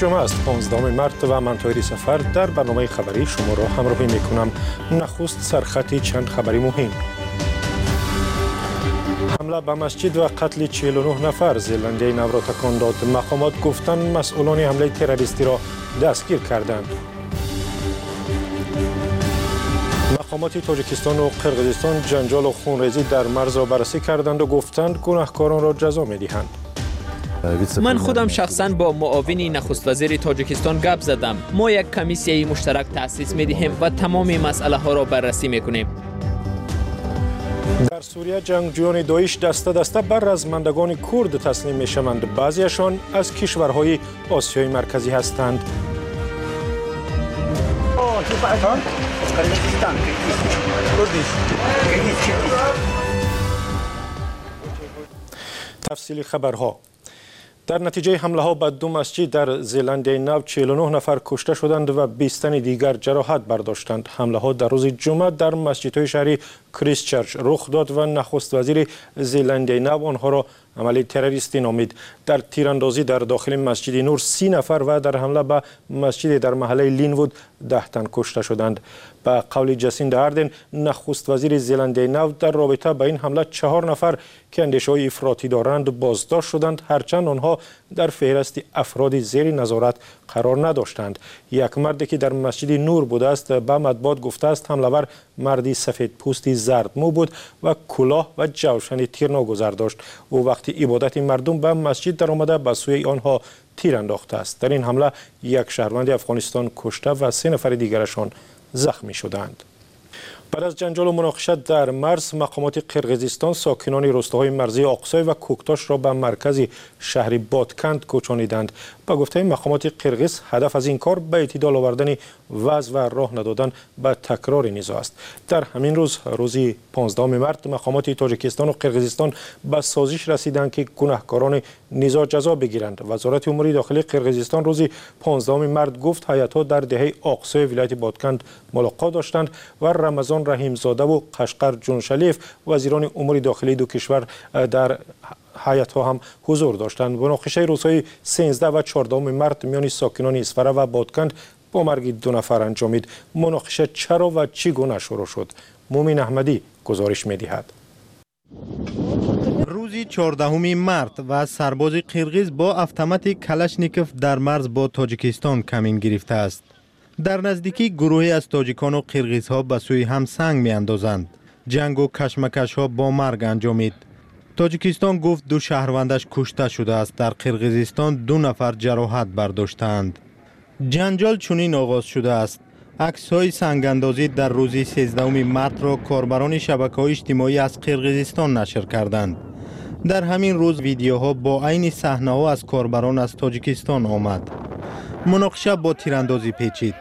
جمعه است 15 مارس و من طاهری سفر در برنامه خبری شما را همراهی میکنم. نخست سرخط چند خبری مهم. حمله به مسجد و قتل 49 نفر، زلنده نو را تکان داد. مقامات گفتند مسئولان حمله تروریستی را دستگیر کردند. مقامات تاجیکستان و قرقیزستان جنجال و خونریزی در مرز را بررسی کردند و گفتند گناهکاران را جزا می‌دهند. من خودم شخصاً با معاون نخست وزیر تاجیکستان گپ زدم. ما یک کمیسیه مشترک تأسیس می‌دهیم و تمام مسئله ها را بررسی می‌کنیم. در سوریه جنگجویان داعش دسته دسته بر رزمندگان کرد تسلیم می‌شوند. بعضیشان از کشورهای آسیای مرکزی هستند. تفصیل خبرها. در نتیجه حمله ها به دو مسجد در زلنده نو 49 نفر کشته شدند و 20 تن دیگر جراحت برداشتند. حمله ها در روز جمعه در مسجدهای شهری کریستچرچ رخ داد و نخست وزیر زلنده نو آنها را عملی تروریستی نامید. در تیراندازی در داخل مسجد نور 30 نفر و در حمله به مسجد در محله لینوود 10 تن کشته شدند. به قول جسیندا آردن نخست وزیر زلنده نو در رابطه با این حمله 4 نفر که اندیشه‌های افراطی دارند بازداشت شدند، هرچند آنها در فهرست افراد زیر نظارت قرار نداشتند. یک مردی که در مسجد نور بوده است به مطبوعات گفته است حمله‌آور مردی سفید پوستی زرد مو بود و کلاه و جوشن تیرناگذار داشت. او وقتی عبادت مردم به مسجد در آمده به سوی آنها تیر انداخته است. در این حمله یک شهروند افغانستان کشته و 3 نفر دیگرشان زخمی شدند. بعد از جنجال و مناقشت در مرز، مقامات قرقیزستان ساکنان روستاهای مرزی آقسای و کوکتاش را به مرکز شهر بادکند کوچانیدند. با گفته مقامات قرقیز هدف از این کار به اعتدال آوردن وضع و راه ندادن به تکرار نزاع است. در همین روز روزی 15 مارس مقامات تاجیکستان و قرقیزستان به سازش رسیدند که گناهکاران نزاع جزا بگیرند. وزارت امور داخلی قرقیزستان روزی 15 مارس گفت هیئت‌ها در دهه آقسای ولایت بادکند ملاقات داشتند و رمضان رحیمزاده و قشقر جونشلیف وزیران امور داخلی دو کشور در هیئت‌ها هم حضور داشتند. مناقشه روزهای 13 و 14 مارس میان ساکنان اسفره و بادکند با مرگ 2 نفر انجامید. مناقشه چرا و چگونه شروع شد؟ مومن احمدی گزارش می‌دهد. روز 14 مارس و سرباز قرقیز با اتومات کلاشنیکوف در مرز با تاجیکستان کمین گرفته است. در نزدیکی گروهی از تاجیکان و قرقیزها به سوی هم سنگ می‌اندازند. جنگ و کشمکش‌ها با مرگ انجامید. تاجیکستان گفت 2 شهروندش کشته شده است. در قرقیزستان 2 نفر جراحت برداشتند. جنجال چنین آغاز شده است. عکس‌های سنگ‌اندازی در روز 13 مارس را کاربران شبکه‌های اجتماعی از قرقیزستان نشر کردند. در همین روز ویدیوها با عین صحنه‌ها از کاربران از تاجیکستان آمد. مناقشه با تیراندازی پیچید.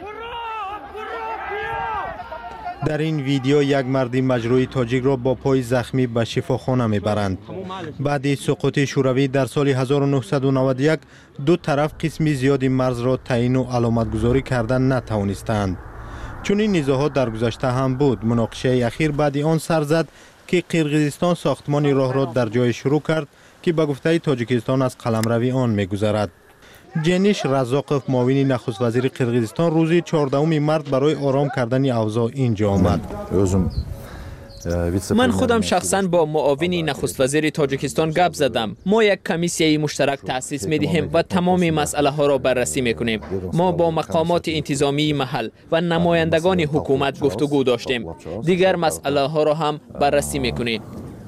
در این ویدیو یک مرد مجروح تاجیک را با پای زخمی به شفاخانه میبرند. بعد سقوط شوروی در سال 1991 دو طرف قسمی زیادی مرز را تعیین و علامت گذاری کردن نتوانستند. چون این نزاع‌ها در گذشته هم بود. مناقشه اخیر بعد آن سر زد که قرقیزستان ساختمان راه را در جای شروع کرد که به گفته تاجیکستان از قلمروی آن میگذرد. جنیش رزاقوف معاون نخست وزیر قرقیزستان روز 14 مارس برای آرام کردن اوضاع اینجا آمد. من خودم شخصاً با معاون نخست وزیر تاجیکستان گپ زدم. ما یک کمیسیه مشترک تأسیس می‌دهیم و تمام مسئله ها را بررسی می‌کنیم. ما با مقامات انتظامی محل و نمایندگان حکومت گفتگو داشتیم. دیگر مسئله ها را هم بررسی می‌کنیم.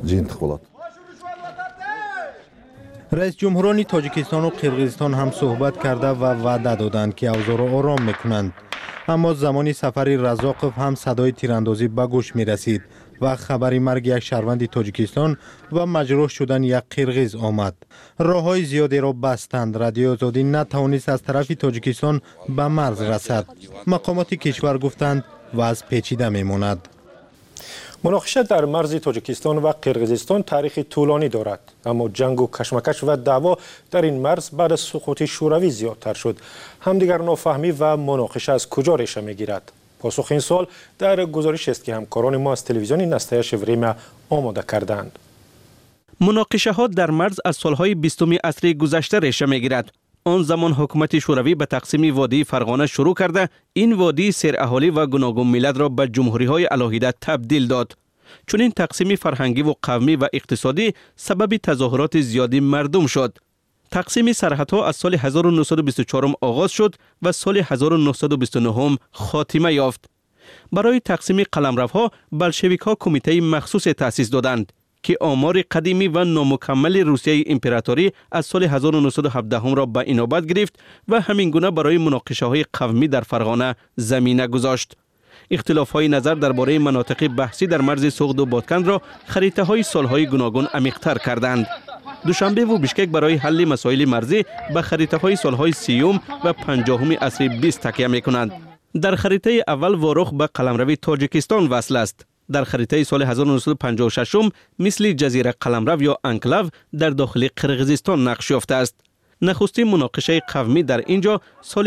رئیس جمهوران تاجیکستان و قرقیزستان هم صحبت کرده و وعده دادند که اوضاع را آرام میکنند. اما زمانی سفر رزاقوف هم صدای تیراندازی به گوش می رسید و خبر مرگ یک شهروند تاجیکستان و مجروح شدن یک قرقیز آمد. راههای زیادی را بستند. رادیو آزادی نتوانست از طرف تاجیکستان به مرز رسد. مقامات کشور گفتند وضع پیچیده میماند. مناقشه در مرز تاجیکستان و قرقیزستان تاریخ طولانی دارد، اما جنگ و کشمکش و دعوا در این مرز بعد از سقوط شوروی زیادتر شد. همدیگر نافهمی و مناقشه از کجا ریشه میگیرد؟ پاسخ این سوال در گزارش است که همکاران ما از تلویزیون نستایش وریما آماده کردند. مناقشه ها در مرز از سالهای 20 عصر گذشته ریشه میگیرد. آن زمان حکومت شوروی به تقسیم وادی فرغانه شروع کرده این وادی سراهالی و گوناگون ملت را به جمهوری‌های علاهیده تبدیل داد. چون این تقسیم فرهنگی و قومی و اقتصادی سبب تظاهرات زیادی مردم شد. تقسیم سرحدها از سال 1924 آغاز شد و سال 1929 خاتمه یافت. برای تقسیم قلمروها بلشویک‌ها کمیته مخصوص تأسیس دادند که آمار قدیمی و نامکمل روسیه امپراتوری از سال 1917 را به اینابت گرفت و همین گونه برای مناقشه‌های قومی در فرغانه زمینه گذاشت. اختلاف‌های نظر درباره مناطق بحثی در مرز سوغد و بادکند را خریطه‌های سالهای گوناگون عمیق‌تر کردند. دوشنبه و بشکک برای حل مسائل مرزی به خریطه‌های سالهای 30 و 50 عصر 20 تکیه می‌کنند. در خریطه اول واروخ به قلمرو تاجیکستان وصل است. در خریطه سال 1956 مثل جزیره قلمرو یا انکلاو در داخل قرقیزستان نقش یافته است. نخستین مناقشه قومی در اینجا سال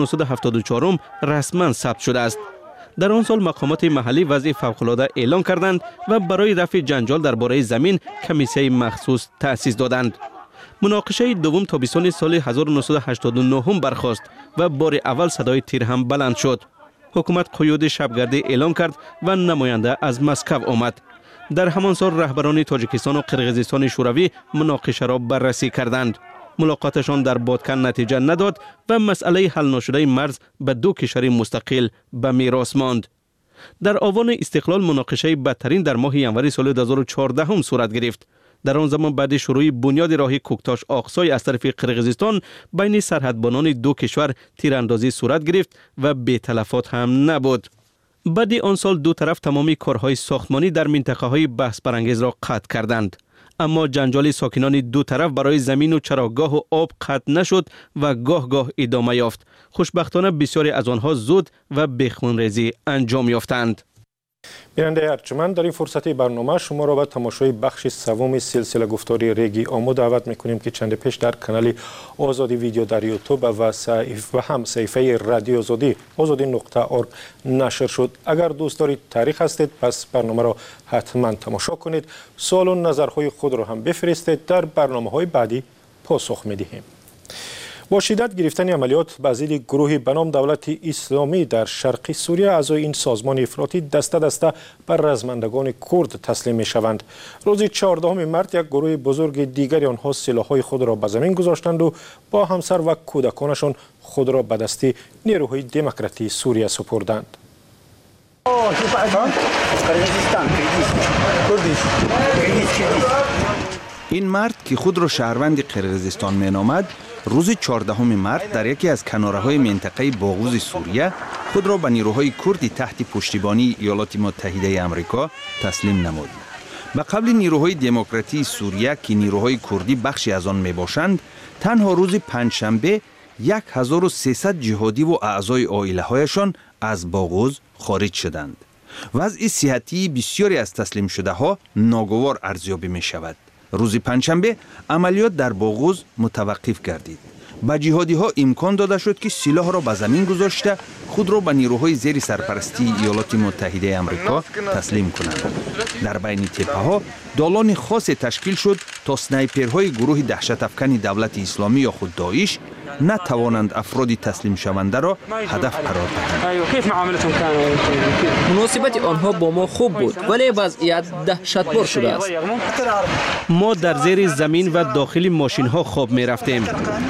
1974 رسما ثبت شده است. در آن سال مقامات محلی وضع فوق‌العاده اعلان کردند و برای رفع جنجال درباره زمین کمیسیه مخصوص تأسیس دادند. مناقشه دوم تابستان سال 1989 برخاست و بار اول صدای تیر هم بلند شد. حکومت قیود شبگردی اعلان کرد و نماینده از مسکو آمد. در همان سال رهبران تاجیکستان و قرقیزستان شوروی مناقشه را بررسی کردند. ملاقاتشان در بادکن نتیجه نداد و مسئله حل نشده مرز به دو کشور مستقل به میراث ماند. در آوان استقلال مناقشه بدترین در ماه ینوری سال 2014 هم صورت گرفت. در آن زمان بعد شروع بنیاد راه کوکتاش آقسای از طرف قرقیزستان بین سرحدبانان دو کشور تیراندازی صورت گرفت و بی تلفات هم نبود. بعد آن سال دو طرف تمامی کارهای ساختمانی در منطقه‌های بحث برانگیز را قطع کردند. اما جنجال ساکنان دو طرف برای زمین و چراگاه و آب قطع نشد و گاه گاه ادامه یافت. خوشبختانه بسیاری از آنها زود و به خونریزی انجام یافتند. بیننده ارجمند، در این فرصت برنامه شما را به تماشای بخش سوم سلسله گفتاری ریگی آمو دعوت میکنیم که چند پیش در کانال آزادی ویدیو در یوتیوب و هم صفحه رادیو آزادی.org نشر شد. اگر دوست دارید تاریخ هستید پس برنامه را حتما تماشا کنید. سوال و نظرهای خود را هم بفرستید، در برنامه‌های بعدی پاسخ میدهیم. با شدت گرفتن عملیات به ضد گروهی به نام دولت اسلامی در شرق سوریه، اعضای این سازمان افراطی دسته دسته بر رزمندگان کرد تسلیم می شوند. روز 14 مارس یک گروه بزرگ دیگری آنها سلاح‌های خود را به زمین گذاشتند و با همسر و کودکانشان خود را به دست نیروهای دموکراتی سوریه سپردند. این مرد که خود را شهروند قرقیزستان مینامد، روز 14 مارس در یکی از کناره‌های منطقه باغوز سوریه خود را به نیروهای کردی تحت پشتیبانی ایالات متحده آمریکا تسلیم نمود. به قبل نیروهای دموکراتی سوریه که نیروهای کردی بخشی از آن میباشند، تنها روز پنجشنبه 1300 جهادی و اعضای عائله‌هایشان از باغوز خارج شدند. وضع صحتی بسیاری از تسلیم شده ها ناگوار ارزیابی می شود. روز پنجشنبه عملیات در باغوز متوقف گردید. به جهادی ها امکان داده شد که سلاح را به زمین گذاشته خود را به نیروهای زیر سرپرستی ایالات متحده آمریکا تسلیم کنند. در بین تپه ها دالان خاص تشکیل شد تا سنایپرهای گروه دهشت افکن دولت اسلامی یا خود داعش نتوانند افراد تسلیم شونده را هدف قرار دهند. مناسبت آنها با ما خوب بود ولی وضعیت دهشتبار شده است. ما در زیر زمین و داخل ماشین ها خواب می رفتیم.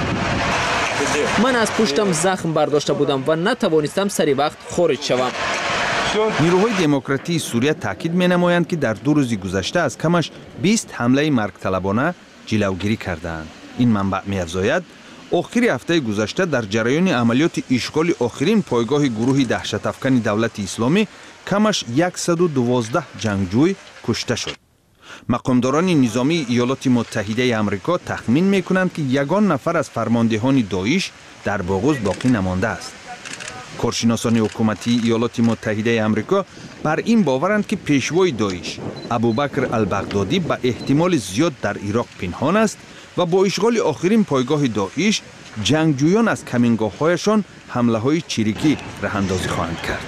من از پشتم زخم برداشته بودم و نتوانستم سری وقت خارج شوم. نیروهای دموکراتی سوریه تاکید می نمایند که در 2 روز گذشته از کمش 20 حمله مرگ طلبانه جلوگیری کردند. این منبع می افزاید آخر هفته گذشته در جریان عملیات اشغال آخرین پایگاه گروه دهشت افکن دولت اسلامی کمش 112 جنگجوی کشته شد. مقامداران نظامی ایالات متحده آمریکا تخمین می‌کنند که یگان نفر از فرماندهان داعش در باغوز باقی نمانده است. کارشناسان حکومتی ایالات متحده آمریکا بر این باورند که پیشوای داعش ابوبکر البغدادی به احتمال زیاد در عراق پنهان است و با اشغال آخرین پایگاه داعش جنگجویان از کمینگاه‌هایشان حمله‌های چریکی راه‌اندازی خواهند کرد.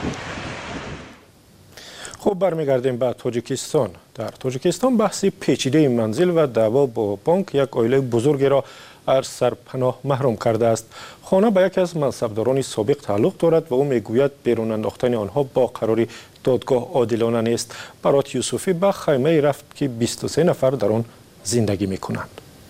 خب برمیگردیم به تاجیکستان. در تاجیکستان بحث پیچیده منزل و دعوا با بانک یک عائله بزرگی را از سرپناه محروم کرده است. خانه به یکی از منصبداران سابق تعلق دارد و او میگوید بیرون انداختن آنها با قرار دادگاه عادلانه نیست. برات یوسفی به خیمه رفت که 23 نفر در آن زندگی میکنند.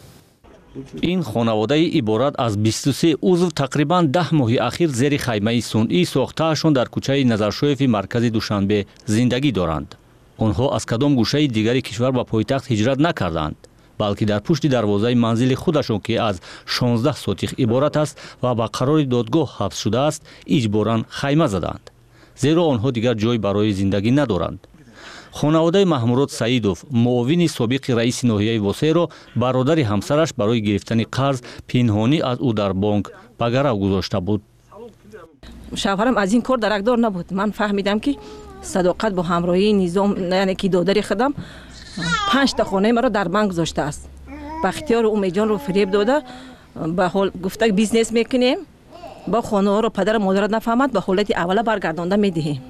این خانواده عبارت از 23 عضو تقریبا 10 ماه اخیر زیر خیمه صنعی ساخته‌شان در کوچه نظرشویف مرکز دوشنبه زندگی دارند. آنها از کدام گوشه دیگری کشور به پایتخت هجرت نکردند، بلکه در پشت دروازه منزل خودشان که از 16 سوتیخ عبارت است و به قرار دادگاه حبس شده است اجباراً خیمه زدند، زیرا آنها دیگر جای برای زندگی ندارند. خانواده محمود سعیدوف معاون سابق رئیس ناحیه واسه را برادر همسرش برای گرفتن قرض پنهانی از او در بانک به گرو گذاشته بود. شوهرم از این کار درکدار نبود. من فهمیدم که صداقت با همراهی نظام، یعنی که دادر خودم 5 تا خانه مرا در بانک گذاشته است. با اختیار امیدجان رو فریب داده، به حال گفته بیزنس میکنیم، با خانه ها رو پدر مادر نفهمد به حالت اوله برگردانده میدهیم.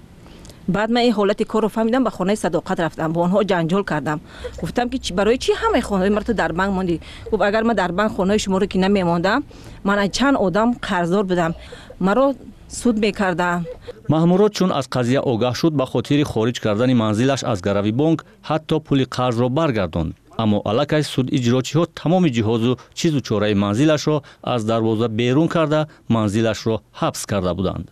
بعد من این حالت کار رو فهمیدم، به خانه صداقت رفتم، با آنها جنجال کردم. گفتم که برای چی همه خانه مرا در بانک ماندی؟ گفت اگر من در بانک خانه شما رو که نمیماندم، من از چند آدم قرضدار بودم، مرا سود میکردم. محمود چون از قضیه آگاه شد به خاطر خارج کردن منزلش از گروی بانک حتی پول قرض را برگرداند، اما الکی سود اجراچی ها تمام جهاز و چیز و چاره منزلش را از دروازه بیرون کرده منزلش را حبس کرده بودند.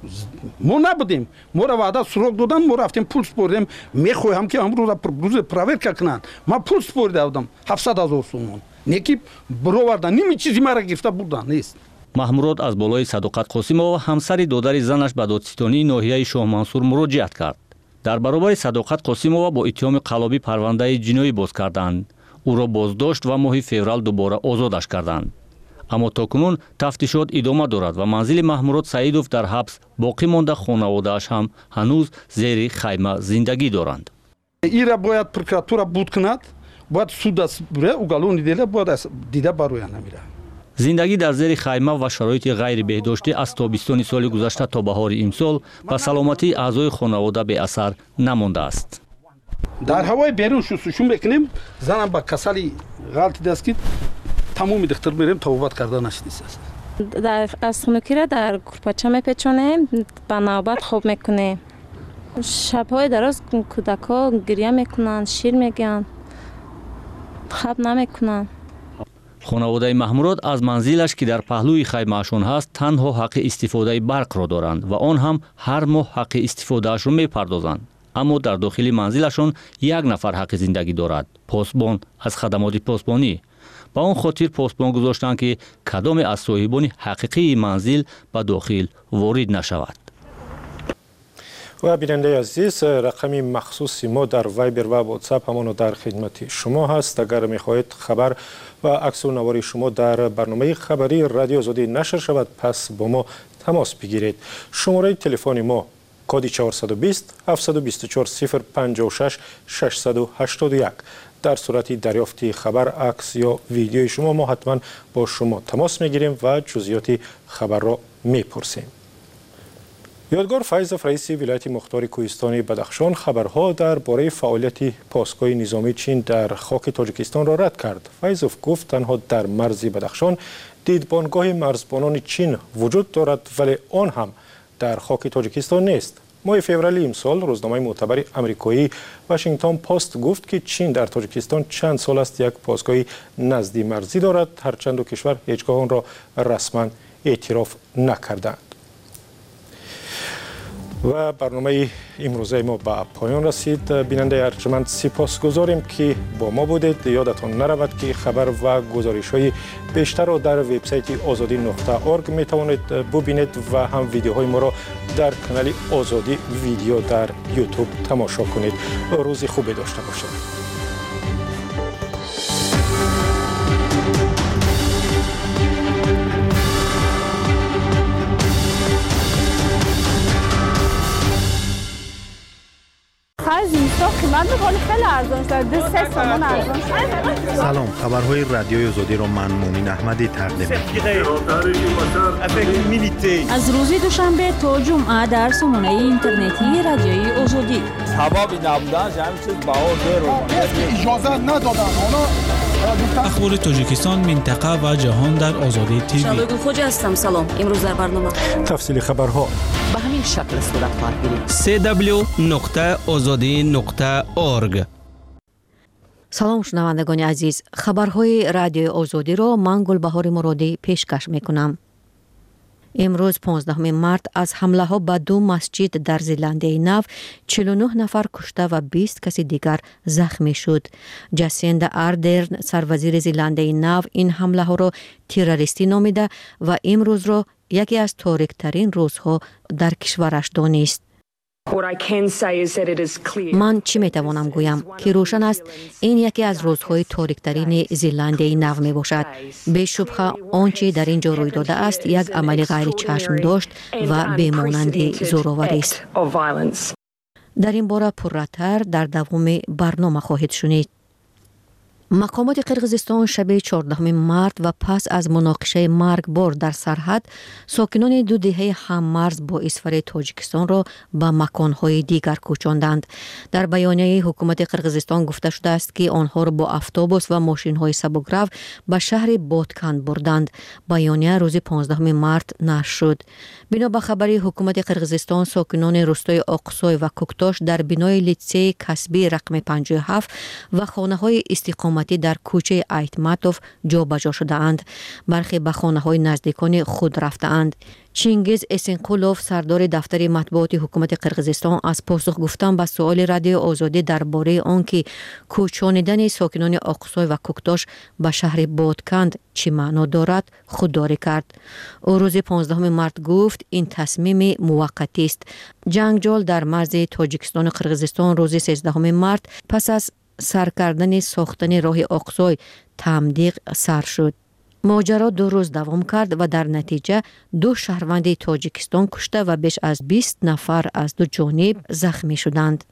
ما نبودیم، ما را وعده سراغ دادن، ما رفتیم پول سپردیم، میخوایم که امروز پروورکا کنن. ما پول سپرده بودم 700,000 سوم، نیکی برآوردن نمی چیزی مرا گرفته بودن نیست. محمود از بالای صداقت قاسمова همسر دادر زنش به دادستانی ناحیه شاه منصور مراجعت کرد. در برابر صداقت قاسمова با اتهام قلابی پرونده جنایی باز کردند. او را بازداشت و ماه فوریه دوباره آزادش کردند. اما تاکنون تفتیشات ادامه دارد و منزل محمود سعیدوف در حبس باقی مانده، خانواده‌اش هم هنوز زیر خیمه زندگی دارند. این را باید پروکراتوره بود کند، باید سود است بره اوگالون دیده، باید دیده بروی نمیره. زندگی در زیر خیمه و شرایط غیر بهداشتی از تابستان سال گذشته تا بهار امسال و سلامتی اعضای خانواده به اثر نمانده است. در هوای بیرون شستشو میکنیم، زنم با کسلی غلطی دست کرد، تمام دکتر میریم توبت کرده نشدیست است. در از خنوکی را در کورپاچه میپیچونیم، به نوبت خوب میکنیم. شبهای دراز کودکا گریه میکنن، شیر میگن، خواب نمیکنن. خانواده محمود از منزلش که در پهلوی خیمه‌شان هست تنها حق استفاده برق را دارند و آن هم هر ماه حق استفادهش را میپردازند. اما در داخل منزلشان یک نفر حق زندگی دارد، پاسبان از خدمات پاسبانی. با اون خاطر پاسبان گذاشتند که کدام از صاحبان حقیقی منزل به داخل وارد نشود. و بیننده عزیز، رقم مخصوصی ما در وایبر و واتساپ همانو در خدمت شما هست. اگر میخواهید خبر و عکس و نوار شما در برنامه خبری رادیو آزادی نشر شود، پس با ما تماس بگیرید. شماره تلفن ما کد 420 724 056 681. در صورت دریافت خبر، عکس یا ویدیوی شما ما حتما با شما تماس میگیریم و جزئیات خبر را میپرسیم. یادگار فیضوف رئیس ولایت مختار کوهستان بدخشان خبرها درباره فعالیت پاسگاه نظامی چین در خاک تاجیکستان را رد کرد. فیضوف گفت تنها در مرز بدخشان دیدبانگاه مرزبانان چین وجود دارد، ولی آن هم در خاک تاجیکستان نیست. ماه فوریه امسال روزنامه معتبر آمریکایی واشنگتن پست گفت که چین در تاجیکستان چند سال است یک پاسگاه نزدی مرزی دارد، هرچند دو کشور هیچگاه آن را رسما اعتراف نکردند. و برنامه امروزه ما به پایان رسید. بیننده ارجمند سپاسگزاریم که با ما بودید. یادتان نرود که خبر و گزارش‌های بیشتر را در وبسایت azadi.org می توانید ببینید و هم ویدیوهای ما را در کانال آزادی ویدیو در یوتیوب تماشا کنید. روز خوبی داشته باشید. سلام، خبرهای رادیوی آزادی را من مومن احمدی تقدیم از روز دوشنبه تا جمعه در سامانه اینترنتی رادیوی آزادی. هوا بی نبودن جمعی چیز بهار دیر رو اجازه ندادن اخبار تاجیکستان، منطقه و جهان در آزادی تیوی. شادو خوجا هستم. سلام. امروز در برنامه تفصیل خبرها به همین شکل صورت خواهد گرفت. www.azadi.org. سلام شنوندگان عزیز، خبرهای رادیوی آزادی را من گلبهار مرادی پیشکش میکنم. امروز 15 مارت از حمله ها به 2 مسجد در زلاندی نو 49 نفر کشته و 20 کسی دیگر زخمی شد. جاسیندا آردرن سروزیر زلاندی نو این حمله ها را تروریستی نامیده و امروز را یکی از تاریک ترین روزها در کشورش دانست. من چی میتوانم گویم که روشن است این یکی از روزهای تاریک‌ترین زلاندی نو می باشد. به شبهه آنچه در اینجا روی داده است یک عمل غیر چشم داشت و بیمانند زورآوری است. در این باره پرراتر در دوام برنامه خواهید شنید. مقامات قرقیزستان شب 14 مارت و پس از مناقشه مرگبار در سرحد ساکنان 2 دهه هممرز با کشور تاجیکستان را به مکانهای دیگر کوچاندند. در بیانیه حکومت قرقیزستان گفته شده است که آنها را با اتوبوس و ماشین‌های سبکرو به شهر بادکند بردند. بیانیه روز 15 مارت نشر شد. بنا به خبری حکومت قرقیزستان ساکنان روستای آقسوی و کوکتاش در بینای لیتسه کسبی رقم 57 و خانه‌های استقامتی در کوچه ایتماتوف جابجا شده اند. برخی به خانه‌های نزدیکان خود رفته اند. چینگیز اسنقولوف سردار دفتر مطبوعات حکومت قرقیزستان از پاسخ گفتن به سوال رادیو آزادی درباره آنکه کوچانیدن ساکنان آقسوی و کوکتاش به شهر بادکند چه معنا دارد خودداری کرد. او روز 15 مارت گفت این تصمیم موقتی است. جنگجال در مرز تاجیکستان و قرقیزستان روز 13 مارت پس از سر کردن ساختن راه آقسوی تمدیق سر شد. ماجرا 2 روز دوام کرد و در نتیجه 2 شهروند تاجیکستان کشته و بیش از 20 نفر از 2 جانب زخمی شدند.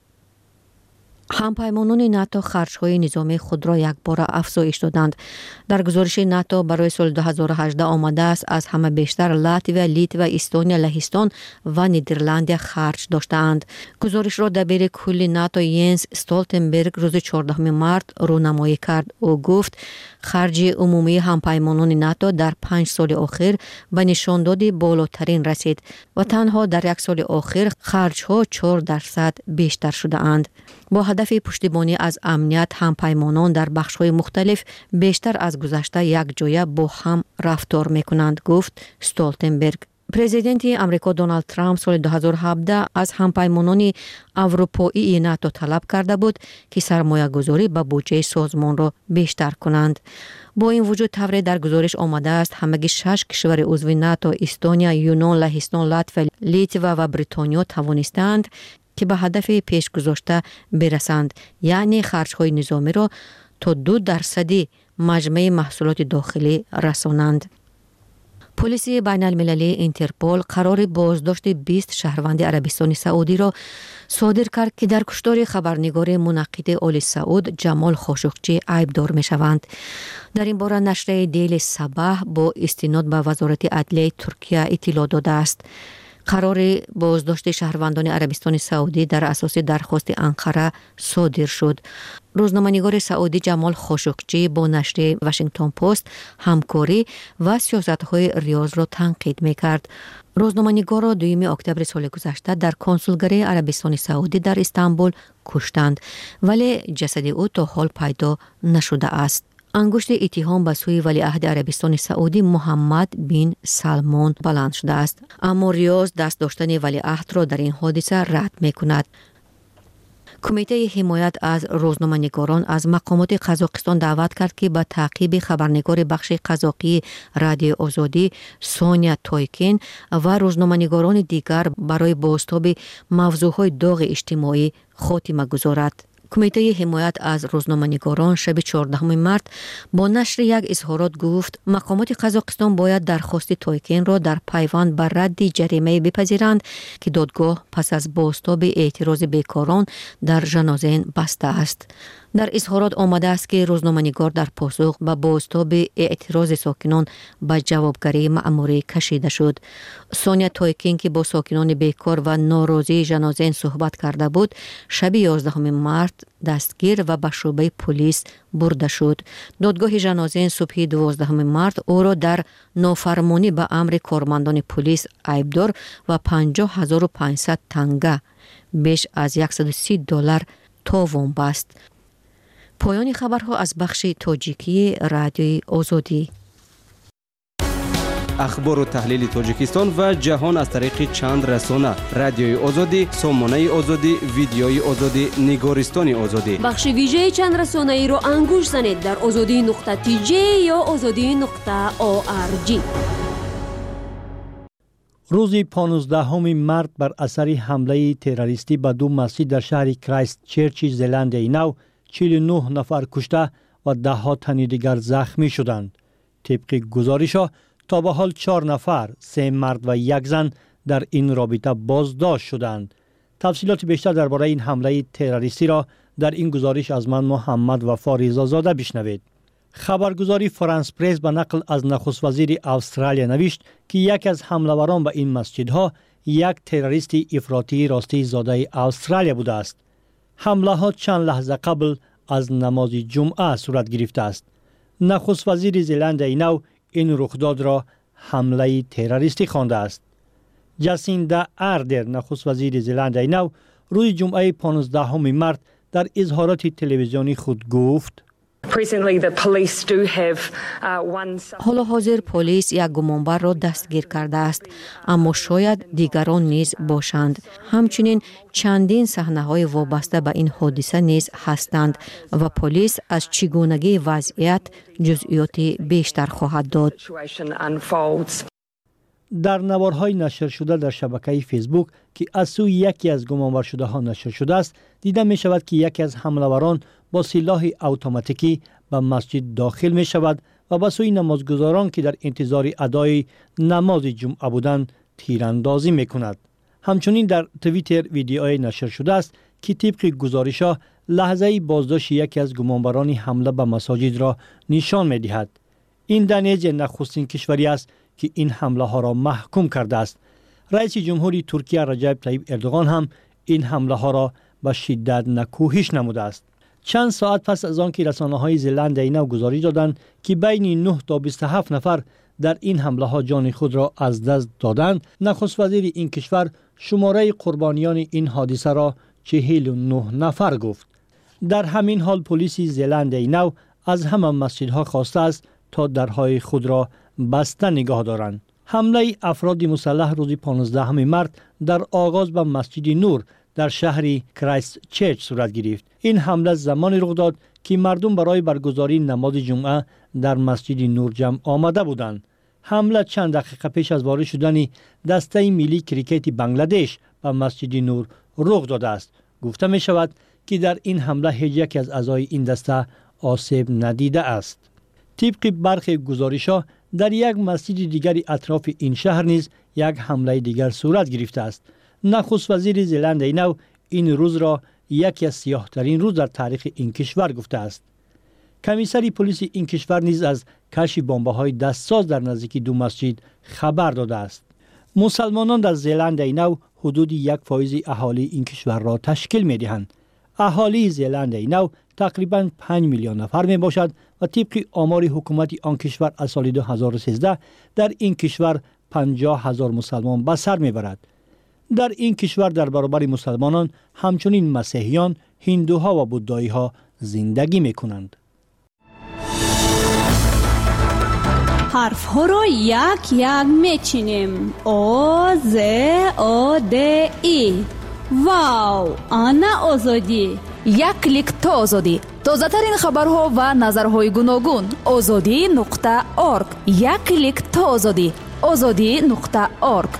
همپیمانان ناتو خرج‌های نظامی خود را یک بار افزایش دادند. در گزارش ناتو برای سال 2018 آمده است از همه بیشتر لاتویا، لیتوا، استونیا، لهستان و نیدرلند خرج داشتند. گزارش را دبیر کل ناتو ینس استولتنبرگ روز 14 مارت رونمایی کرد. او گفت خرج عمومی همپیمانان ناتو در 5 سال اخیر به نشانداد بالاترین رسید و تنها در 1 سال اخیر خرج‌ها 4% بیشتر شده اند. با هدف پشتیبانی از امنیت همپیمانان در بخش‌های مختلف بیشتر از گذشته یک جایه با هم رفتار می‌کنند، گفت استولتنبرگ. پرزیدنت امریکا دونالد ترامپ سال 2017 از همپیمانان اروپایی ناتو طلب کرده بود که سرمایه‌گذاری به بودجه سازمان را بیشتر کنند. با این وجود طوری در گزارش آمده است همگی 6 کشور عضو ناتو استونیا، یونان، لهستان، لاتویا، لیتوا و بریتانیا توانستند که به هدف پیش گذاشته برسند، یعنی خرج‌های نظامی را تا 2% مجموع محصولات داخلی رسانند. پلیس بین المللی اینترپول قرار بازداشت 20 شهروند عربستان سعودی را صادر کرد که در کشتار خبرنگار منعقد آل سعود جمال خاشقچی عیبدار می شوند. در این باره نشریه دیل صباح با استناد به وزارت عدلیه ترکیه اطلاع داده است. قرار بازداشت شهروندان عربستان سعودی در اساس درخواست انقره صادر شد. روزنامه‌نگار سعودی جمال خاشقچی با نشریه واشنگتن پست همکاری و سیاست‌های ریاض را تنقید می‌کرد. روزنامه‌نگار را 2 اکتبر سال گذشته در کنسولگری عربستان سعودی در استانبول کشتند، ولی جسد او تا حال پیدا نشده است. انگشت اتهام به سوی ولیعهد عربستان سعودی محمد بن سلمان بلند شده است، اما ریاض دست داشتن ولیعهد را در این حادثه رد می‌کند. کمیته حمایت از روزنامه‌نگاران از مقامات قزاقستان دعوت کرد که به تعقیب خبرنگار بخش قزاقی رادیو آزادی سونیا تویکین و روزنامه‌نگاران دیگر برای بازتاب موضوعهای داغ اجتماعی خاتمه گذارد. کمیته حمایت از روزنامه‌نگاران شب 14 مارت با نشر یک اظهارات گفت مقامات قزاقستان باید درخواست تویکین را در پیوند بر رد جریمه بپذیرند که دادگاه پس از بازتاب اعتراض بیکاران در ژنوزن بسته است. در اظهارات آمده است که روزنامه‌نگار در پاسخ به بازتاب اعتراض ساکنان به جوابگری مأموری کشیده شد. سونیا تویکین که با ساکنان بیکار و ناراضی ژنازین صحبت کرده بود، شب 11 مارت دستگیر و به شعبه پلیس برده شد. دادگاه ژنازین صبح 12 مارت او را در نافرمانی به امر کارمندان پلیس عیبدار و 50,500 تنگه بیش از $130 تاوان بست. پایان خبرها از بخش تاجیکی رادیوی آزادی. اخبار و تحلیل تاجیکستان و جهان از طریق چند رسانه: رادیوی آزادی، سامانه آزادی، ویدیوی آزادی، نگارستان آزادی. بخش ویژه چند رسانه ای را انگوش زنید در azadi.tj یا azadi.org. روز 15 مارت بر اثر حمله تروریستی به 2 مسجد در شهر کرایست چرچ زلندی نو 49 نفر کشته و 10 تن دیگر زخمی شدند. طبق گزارش‌ها تا به حال 4 نفر، 3 مرد و 1 زن در این رابطه بازداشت شدند. تفصیلات بیشتر درباره این حمله تروریستی را در این گزارش از من محمد وفا رضازاده بشنوید. خبرگزاری فرانس پرس به نقل از نخست وزیر استرالیا نوشت که یکی از حمله‌وران به این مسجدها یک تروریست افراطی راستی زاده استرالیا بوده است. حمله ها چند لحظه قبل از نماز جمعه صورت گرفته است. نخست وزیر زلندی نو این رخداد را حمله تروریستی خوانده است. جاسیندا اردر نخست وزیر زلندی نو روز جمعه 15 مارت در اظهارات تلویزیونی خود گفت: حالا حاضر پلیس یک گمانبر را دستگیر کرده است، اما شاید دیگران نیز باشند. همچنین چندین صحنه‌های وابسته به این حادثه نیز هستند و پلیس از چگونگی وضعیت جزئیات بیشتر خواهد داد. در نوارهای نشر شده در شبکه فیسبوک که از سوی یکی از گمانبر شده ها نشر شده است، دیده می شود که یکی از حمله‌وران با سلاح اتوماتیکی به مسجد داخل می شود و به سوی نمازگزاران که در انتظار ادای نماز جمعه بودند تیراندازی می کند. همچنین در توییتر ویدیوی نشر شده است که طبق گزارش‌ها لحظه بازداشت یکی از گمانبران حمله به مساجد را نشان می دهد. این دنیج نخستین کشوری است که این حمله ها را محکوم کرده است. رئیس جمهوری ترکیه رجب طیب اردوغان هم این حمله ها را به شدت نکوهش نموده است. چند ساعت پس از آن که رسانه‌های زلندی نو گزارش دادند که بین 9 تا 27 نفر در این حمله ها جان خود را از دست دادند، نخست وزیر این کشور شماره قربانیان این حادثه را 49 نفر گفت. در همین حال پلیس زلندی نو از همه مسجدها خواسته است تا درهای خود را بسته نگاه دارند. حمله افراد مسلح روز 15 مارت در آغاز به مسجد نور در شهر کرایست چرچ صورت گرفت. این حمله زمانی رخ داد که مردم برای برگزاری نماز جمعه در مسجد نور جمع آمده بودند. حمله چند دقیقه پیش از وارد شدن دسته ملی کریکت بنگلادش به مسجد نور رخ داده است. گفته می شود که در این حمله هیچ یک از اعضای این دسته آسیب ندیده است. طبق برخی گزارش‌ها در یک مسجد دیگری اطراف این شهر نیز یک حمله دیگر صورت گرفته است. نخست وزیر زلندی نو این روز را یکی از سیاه‌ترین روز در تاریخ این کشور گفته است. کمیسر پلیس این کشور نیز از کشف بمب‌های دستساز در نزدیکی 2 مسجد خبر داده است. مسلمانان در زلندی نو حدود 1% اهالی این کشور را تشکیل می‌دهند. اهالی زلندی نو تقریباً 5 میلیون نفر می باشد و طبق آمار حکومت آن کشور از سال 2013 در این کشور 50,000 مسلمان به سر می برد. در این کشور در برابر مسلمانان همچنین مسیحیان، هندوها و بودایی ها زندگی می کنند. حرف ها را یک یک می چینیم. آ ز آ د ای. واو، آنا آزادی. یک کلیک تا آزادی. تازه ترین خبرها و نظرهای گوناگون. azadi.org. یک کلیک تا آزادی. azadi.org.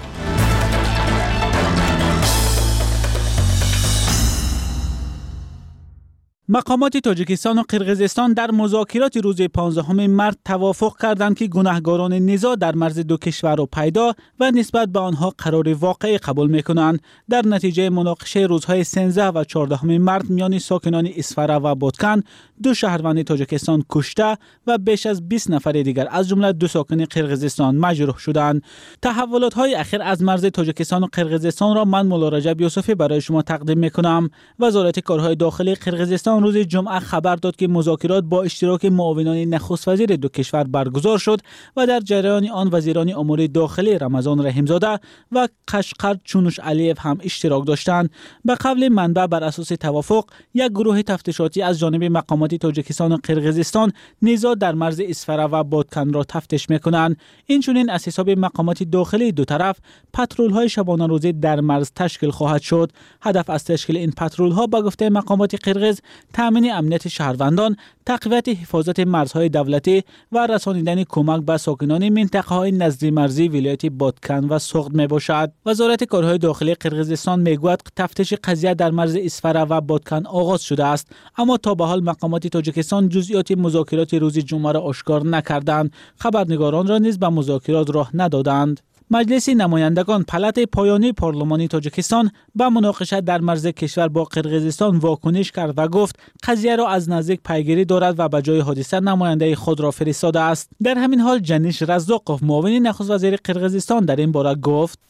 مقامات تاجیکستان و قرقیزستان در مذاکرات روز 15 مارس توافق کردند که گناهکاران نزاع در مرز دو کشور را پیدا و نسبت به آنها قرار واقعی قبول می‌کنند. در نتیجه مناقشه روزهای 13 و 14 مارس میان ساکنان اسفره و بادکن، دو شهروند تاجیکستان کشته و بیش از 20 نفر دیگر از جمله دو ساکن قرقیزستان مجروح شدند. تحولات‌های اخیر از مرز تاجیکستان و قرقیزستان را من مولا رجب یوسفی برای شما تقدیم می‌کنم. وزارت کارهای داخلی قرقیزستان روز جمعه خبر داد که مذاکرات با اشتراک معاونان نخست وزیر دو کشور برگزار شد و در جریان آن وزیران امور داخلی رمضان رحیمزاده و قشقر چونوش علیف هم اشتراک داشتند. به قول منبع بر اساس توافق، یک گروه تفتیشاتی از جانب مقامات تاجیکستان و قرقیزستان نزاع در مرز اسفره و بادکن را تفتیش می‌کنند. این چنین از حساب مقامات داخلی دو طرف پترول‌های شبانه روزی در مرز تشکیل خواهد شد. هدف از تشکیل این پترول‌ها به گفته مقامات قرقیز تامین امنیت شهروندان، تقویت حفاظت مرزهای دولتی و رسانیدن کمک به ساکنان منطقه‌های نزدیک مرزی ولایت بادکن و سغد میباشد. وزارت کارهای داخلی قرقیزستان میگوید تفتیش قضیه در مرز اسفره و بادکن آغاز شده است، اما تا به حال مقامات تاجیکستان جزئیات مذاکرات روز جمعه را آشکار نکردند. خبرنگاران را نیز به مذاکرات راه ندادند. مجلس نمایندگان پلت پایانی پارلمانی تاجیکستان به مناقشه در مرز کشور با قرقیزستان واکنش کرد و گفت قضیه را از نزدیک پیگیری دارد و به جای حادثه نماینده خود را فرستاده است. در همین حال جنیش رزاقوف معاون نخست وزیر قرقیزستان در این باره گفت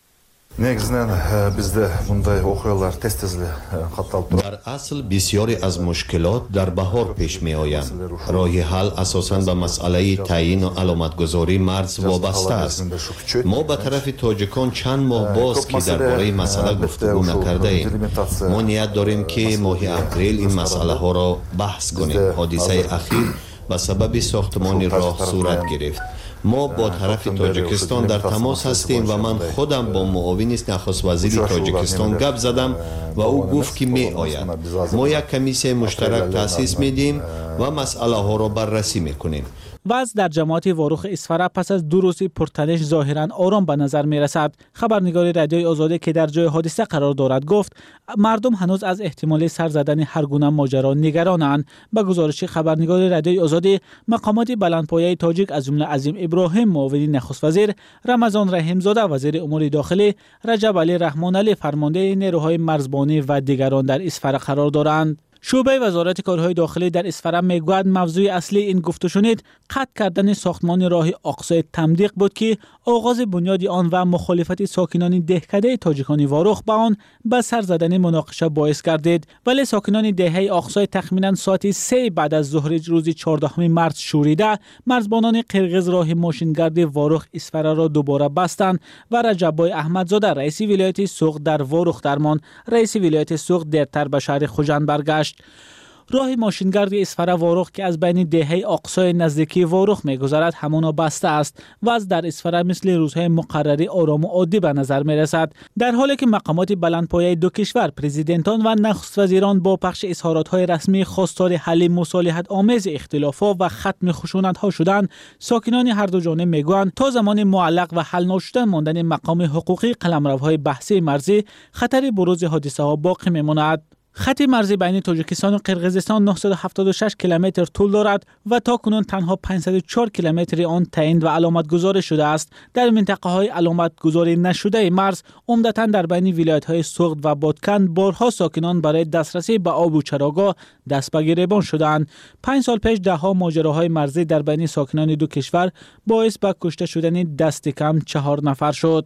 در اصل بسیاری از مشکلات در بهار پیش می آیند. راه حل اساساً به مسئله تعیین و علامتگذاری مرز وابسته است. ما به طرف تاجیکان چند ماه باز که درباره مسئله گفتگو نکرده ایم. ما نیت داریم که ماه اپریل این مسئله ها را بحث کنیم. حادثه اخیر به سبب ساختمان راه صورت گرفت. ما با طرف تاجیکستان در تماس هستیم و من خودم با معاون نخست وزیر تاجیکستان گپ زدم و او گفت که می آید. ما یک کمیسیون مشترک تأسیس میدیم و مسئله ها را بررسی میکنیم. وضع در جماعت واروخ اسفره پس از 2 روز پرتنش ظاهرا آرام به نظر می رسد. خبرنگار رادیوی آزادی که در جای حادثه قرار دارد گفت مردم هنوز از احتمال سر زدن هر گونه ماجرا نگرانند. به گزارش خبرنگار رادیوی آزادی، مقامات بلندپایه تاجیک از جمله عظیم ابراهیم معاون نخست وزیر، رمضان رحیمزاده وزیر امور داخلی، رجب علی رحمان علی فرمانده نیروهای مرزبانی و دیگران در اسفره قرار دارند. شعبه وزارت کارهای داخلی در اسفره میگوید موضوع اصلی این گفت و شنید قطع کردن ساختمان راه اقصای تمدیق بود که آغاز بنیاد آن و مخالفت ساکنان دهکده تاجیکان واروخ به آن به سر زدن مناقشه باعث گردید، ولی ساکنان دهه اقصای تخمینا ساعت 3 بعد از ظهر روز 14 مارس شوریده مرزبانان قرقیز راه ماشینگرد واروخ اسفره را دوباره بستند و رجبای احمدزاده رئیس ولایت سغد در واروخ درمان، رئیس ولایت سغد دیرتر به شهر خوجند برگشت. راه ماشینگرد اسفره واروخ که از بین دهه اقصای نزدیکی واروخ می‌گذرد همانا بسته است و از در اسفره مثل روزهای مقرری آرام و عادی به نظر می‌رسد، در حالی که مقامات بلندپایه دو کشور، پرزیدنتان و نخست وزیران با پخش اظهارات‌های رسمی خواستار حل مصالحت آمیز اختلافات و ختم خشونت‌ها شدند. ساکنان هر دو جانب میگویند تا زمان معلق و حل نشدن ماندن مقام حقوقی قلمروهای بحثی مرزی، خطر بروز حادثه‌ها باقی می‌ماند. خط مرزی بین تاجیکستان و قرقیزستان 976 کیلومتر طول دارد و تاکنون تنها 504 کیلومتر آن تعیین و علامت گذاری شده است. در منطقه های علامت گذاری نشده مرز، عمدتاً در بین ولایت های سغد و بادکن، بارها ساکنان برای دسترسی به آب و چراگاه دست به گریبان شدند. 5 سال پیش دهها ماجراهای مرزی در بین ساکنان دو کشور باعث به کشته شدن دست کم 4 نفر شد.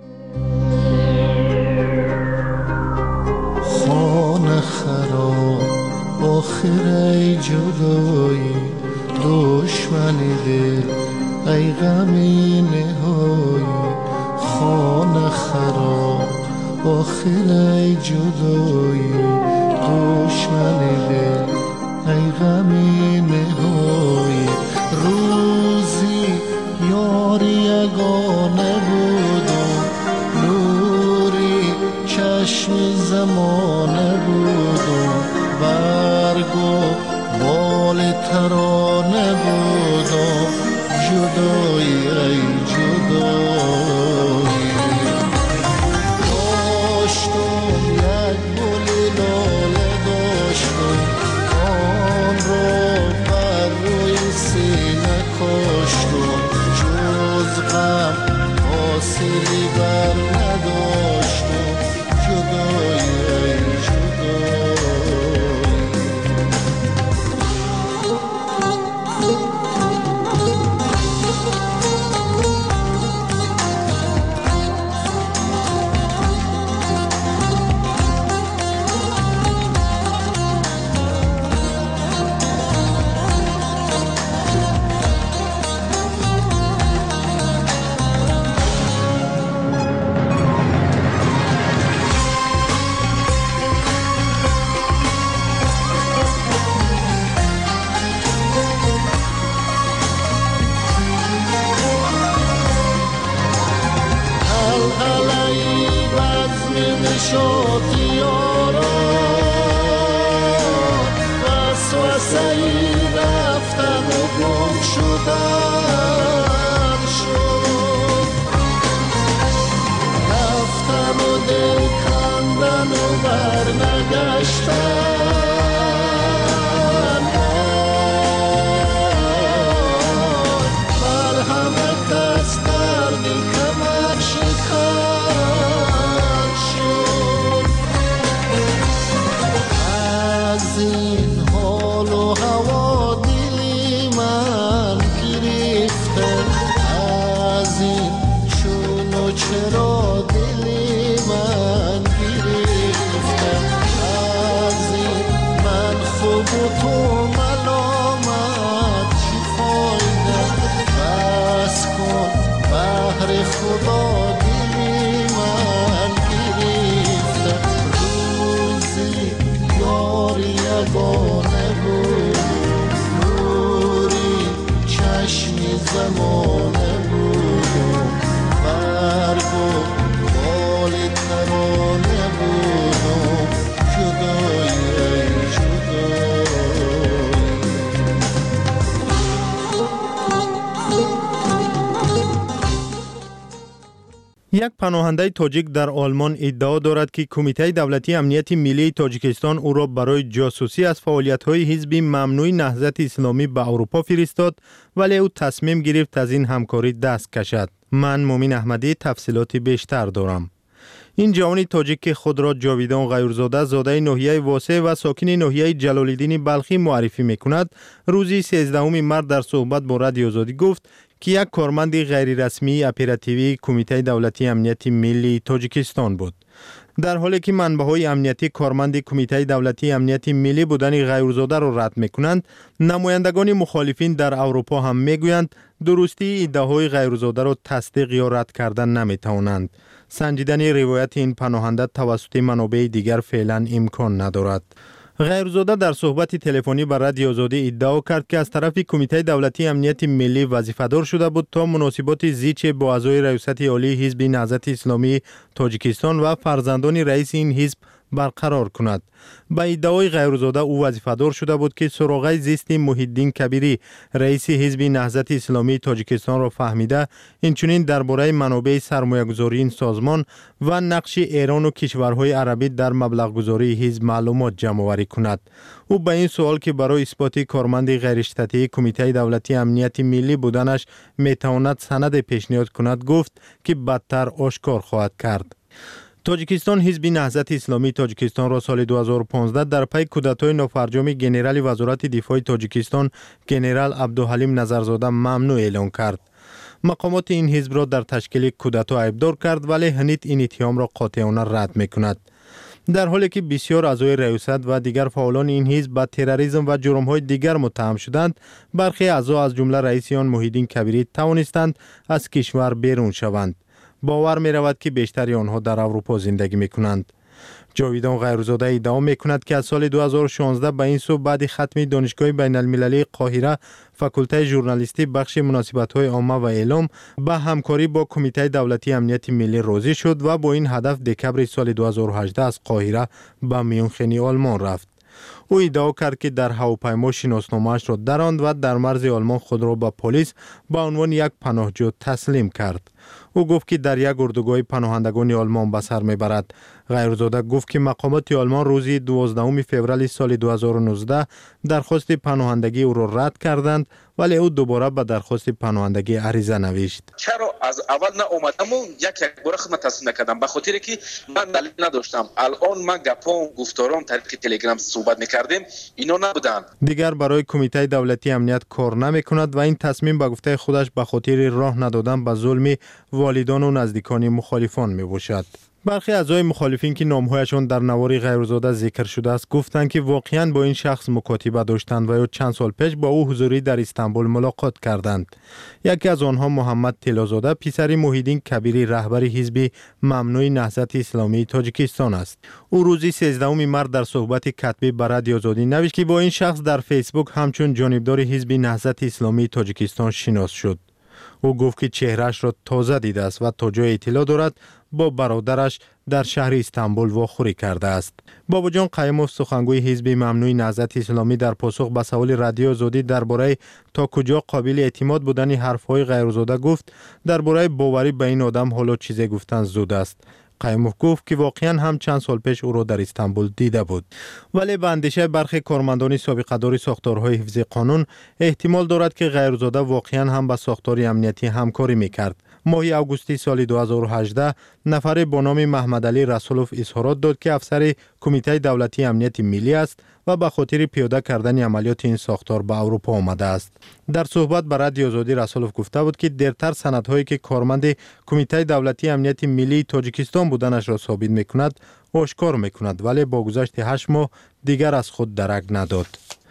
خانه خراب آخر ای جدایی دشمنی دل ای غمی نهایی خانه خراب آخر ای جدایی دشمنی دل ای غمی نهایی روزی یاری یگانه بودم نوری چشم زمانه بودم برگ و بال ترانه بودم جدایی ای جدایی داشتم یک گل لاله داشتم یک پناهنده تاجیک در آلمان ادعا دارد که کمیته دولتی امنیت ملی تاجیکستان او را برای جاسوسی از فعالیت‌های حزب ممنوع نهضت اسلامی به اروپا فرستاد، ولی او تصمیم گرفت از این همکاری دست کشد. من مومن احمدی تفصیلات بیشتر دارم. این جوانی تاجیک که خود را جاویدان غیورزاده زاده ناحیه واسه و ساکن ناحیه جلال‌الدین بلخی معرفی می‌کند، روز 13 مارس در صحبت با رادیو آزادی گفت که یک کارمند غیر رسمی اپراتیوی کمیته دولتی امنیت ملی تاجیکستان بود. در حالی که منبع‌های امنیتی کارمند کمیته دولتی امنیت ملی بودن غیورزاده را رد می‌کنند، نمایندگان مخالفین در اروپا هم می‌گویند درستی ادعاهای غیورزاده را تصدیق یا رد کردن نمی‌توانند. سنجیدن روایت این پناهنده توسط منابع دیگر فعلا امکان ندارد. غیورزاده در صحبت تلفنی با رادیو آزادی ادعا کرد که از طرف کمیته دولتی امنیت ملی وظیفه‌دار شده بود تا مناسبات زیچ با اعضای ریاست عالی حزب نهضت اسلامی تاجیکستان و فرزندان رئیس این حزب برقرار کند. با ادعای غیورزاده او وظیفه‌دار شده بود که سراغ زیست محی‌الدین کبیری رئیس حزب نهضت اسلامی تاجیکستان را فهمیده، اینچنین درباره منابع سرمایه‌گذاری این سازمان و نقش ایران و کشورهای عربی در مبلغ‌گذاری حزب معلومات جمع‌آوری کند. او به این سوال که برای اثبات کارمند غیر اشتراکی کمیته دولتی امنیت ملی بودنش میتواند سند پیشنهاد کند گفت که بدتر آشکار خواهد کرد. تاجیکستان حزب نهضت اسلامی تاجیکستان را سال 2015 در پی کودتای نافرجام ژنرال وزارت دفاع تاجیکستان ژنرال عبدالحلیم نظرزاده ممنوع اعلام کرد. مقامات این حزب را در تشکیل کودتا عیبدار کرد، ولی هنوز این اتهام را قاطعانه رد می‌کند. در حالی که بسیار اعضای ریاست و دیگر فعالان این حزب با تروریسم و جرم‌های دیگر متهم شدند، برخی اعضا از جمله رئیس آن محی‌الدین کبیری توانستند از کشور بیرون شوند. باور می رود که بیشتری آنها در اروپا زندگی می کنند. جاویدان غیورزاده ادعا می کند که از سال 2016 به این سو بعد ختم دانشگاه بین المللی قاهره فاکولته ژورنالیستی بخش مناسبت‌های عامه و اعلام به همکاری با کمیته دولتی امنیت ملی راضی شد و با این هدف دکبر سال 2018 از قاهره به میونخین آلمان رفت. او ادعا کرد که در هواپیما شناسنامه‌اش را دراند و در مرز آلمان خود را به پلیس به عنوان یک پناهجو تسلیم کرد. او گفت که در یک اردوگاه پناهندگان آلمان به سر میبرد. غیورزاده گفت که مقامات آلمان روز 12 فوریه سال 2019 درخواست پناهندگی او را رد کردند، ولی او دوباره به درخواست پناهندگی عریضه نوشت. چرا از اول ناآمدم و یک بار خدمت تسلیم نکردم؟ به خاطر که من دلیل نداشتم. الان من گپام گفتارام طریق تلگرام صحبت میکردیم، اینا نبودن. دیگر برای کمیته دولتی امنیت کار نمیکند و این تصمیم به گفته خودش به خاطر راه ندادن به ظلم والدان و نزدیکان مخالفان میباشد. برخی اعضای مخالفین که نامهایشان در نوار غیورزاده ذکر شده است گفتند که واقعاً با این شخص مکاتبه داشتند و یا چند سال پیش با او حضوری در استانبول ملاقات کردند. یکی از آنها محمد طلازاده پسر محی‌الدین کبیری رهبر حزب ممنوع نهضت اسلامی تاجیکستان است. او روز 13 مارس در صحبت کتبی با رادیو آزادی نوشت که با این شخص در فیسبوک همچون جانبدار حزب نهضت اسلامی تاجیکستان شناس شد. او گفت که چهرهش را تازه دیده است و تا جای اطلاع دارد با برادرش در شهر استانبول واخوری کرده است. بابا جان قیوموف سخنگوی حزب ممنوع نهضت اسلامی در پاسخ به سوال رادیو آزادی درباره تا کجا قابل اعتماد بودن حرف‌های غیورزاده گفت درباره باوری به این آدم حالا چیزی گفتن زود است. قیوموف گفت که واقعا هم چند سال پیش او را در استانبول دیده بود، ولی به اندیشه برخی کارمندان سابقه‌دار ساختارهای حفظ قانون احتمال دارد که غیورزاده واقعا هم با ساختار امنیتی همکاری میکرد. ماه آگوست سال 2018 نفر با نام محمد علی رسولوف اظهارات داد که افسر کمیته دولتی امنیت ملی است و به خاطر پیاده کردن عملیات این ساختار به اروپا آمده است. در صحبت با رادیو آزادی رسولوف گفته بود که دیرتر سندهایی که کارمند کمیته دولتی امنیت ملی تاجیکستان بودنش را ثابت میکند آشکار میکند، ولی با گذشت 8 ماه دیگر از خود درک نداد.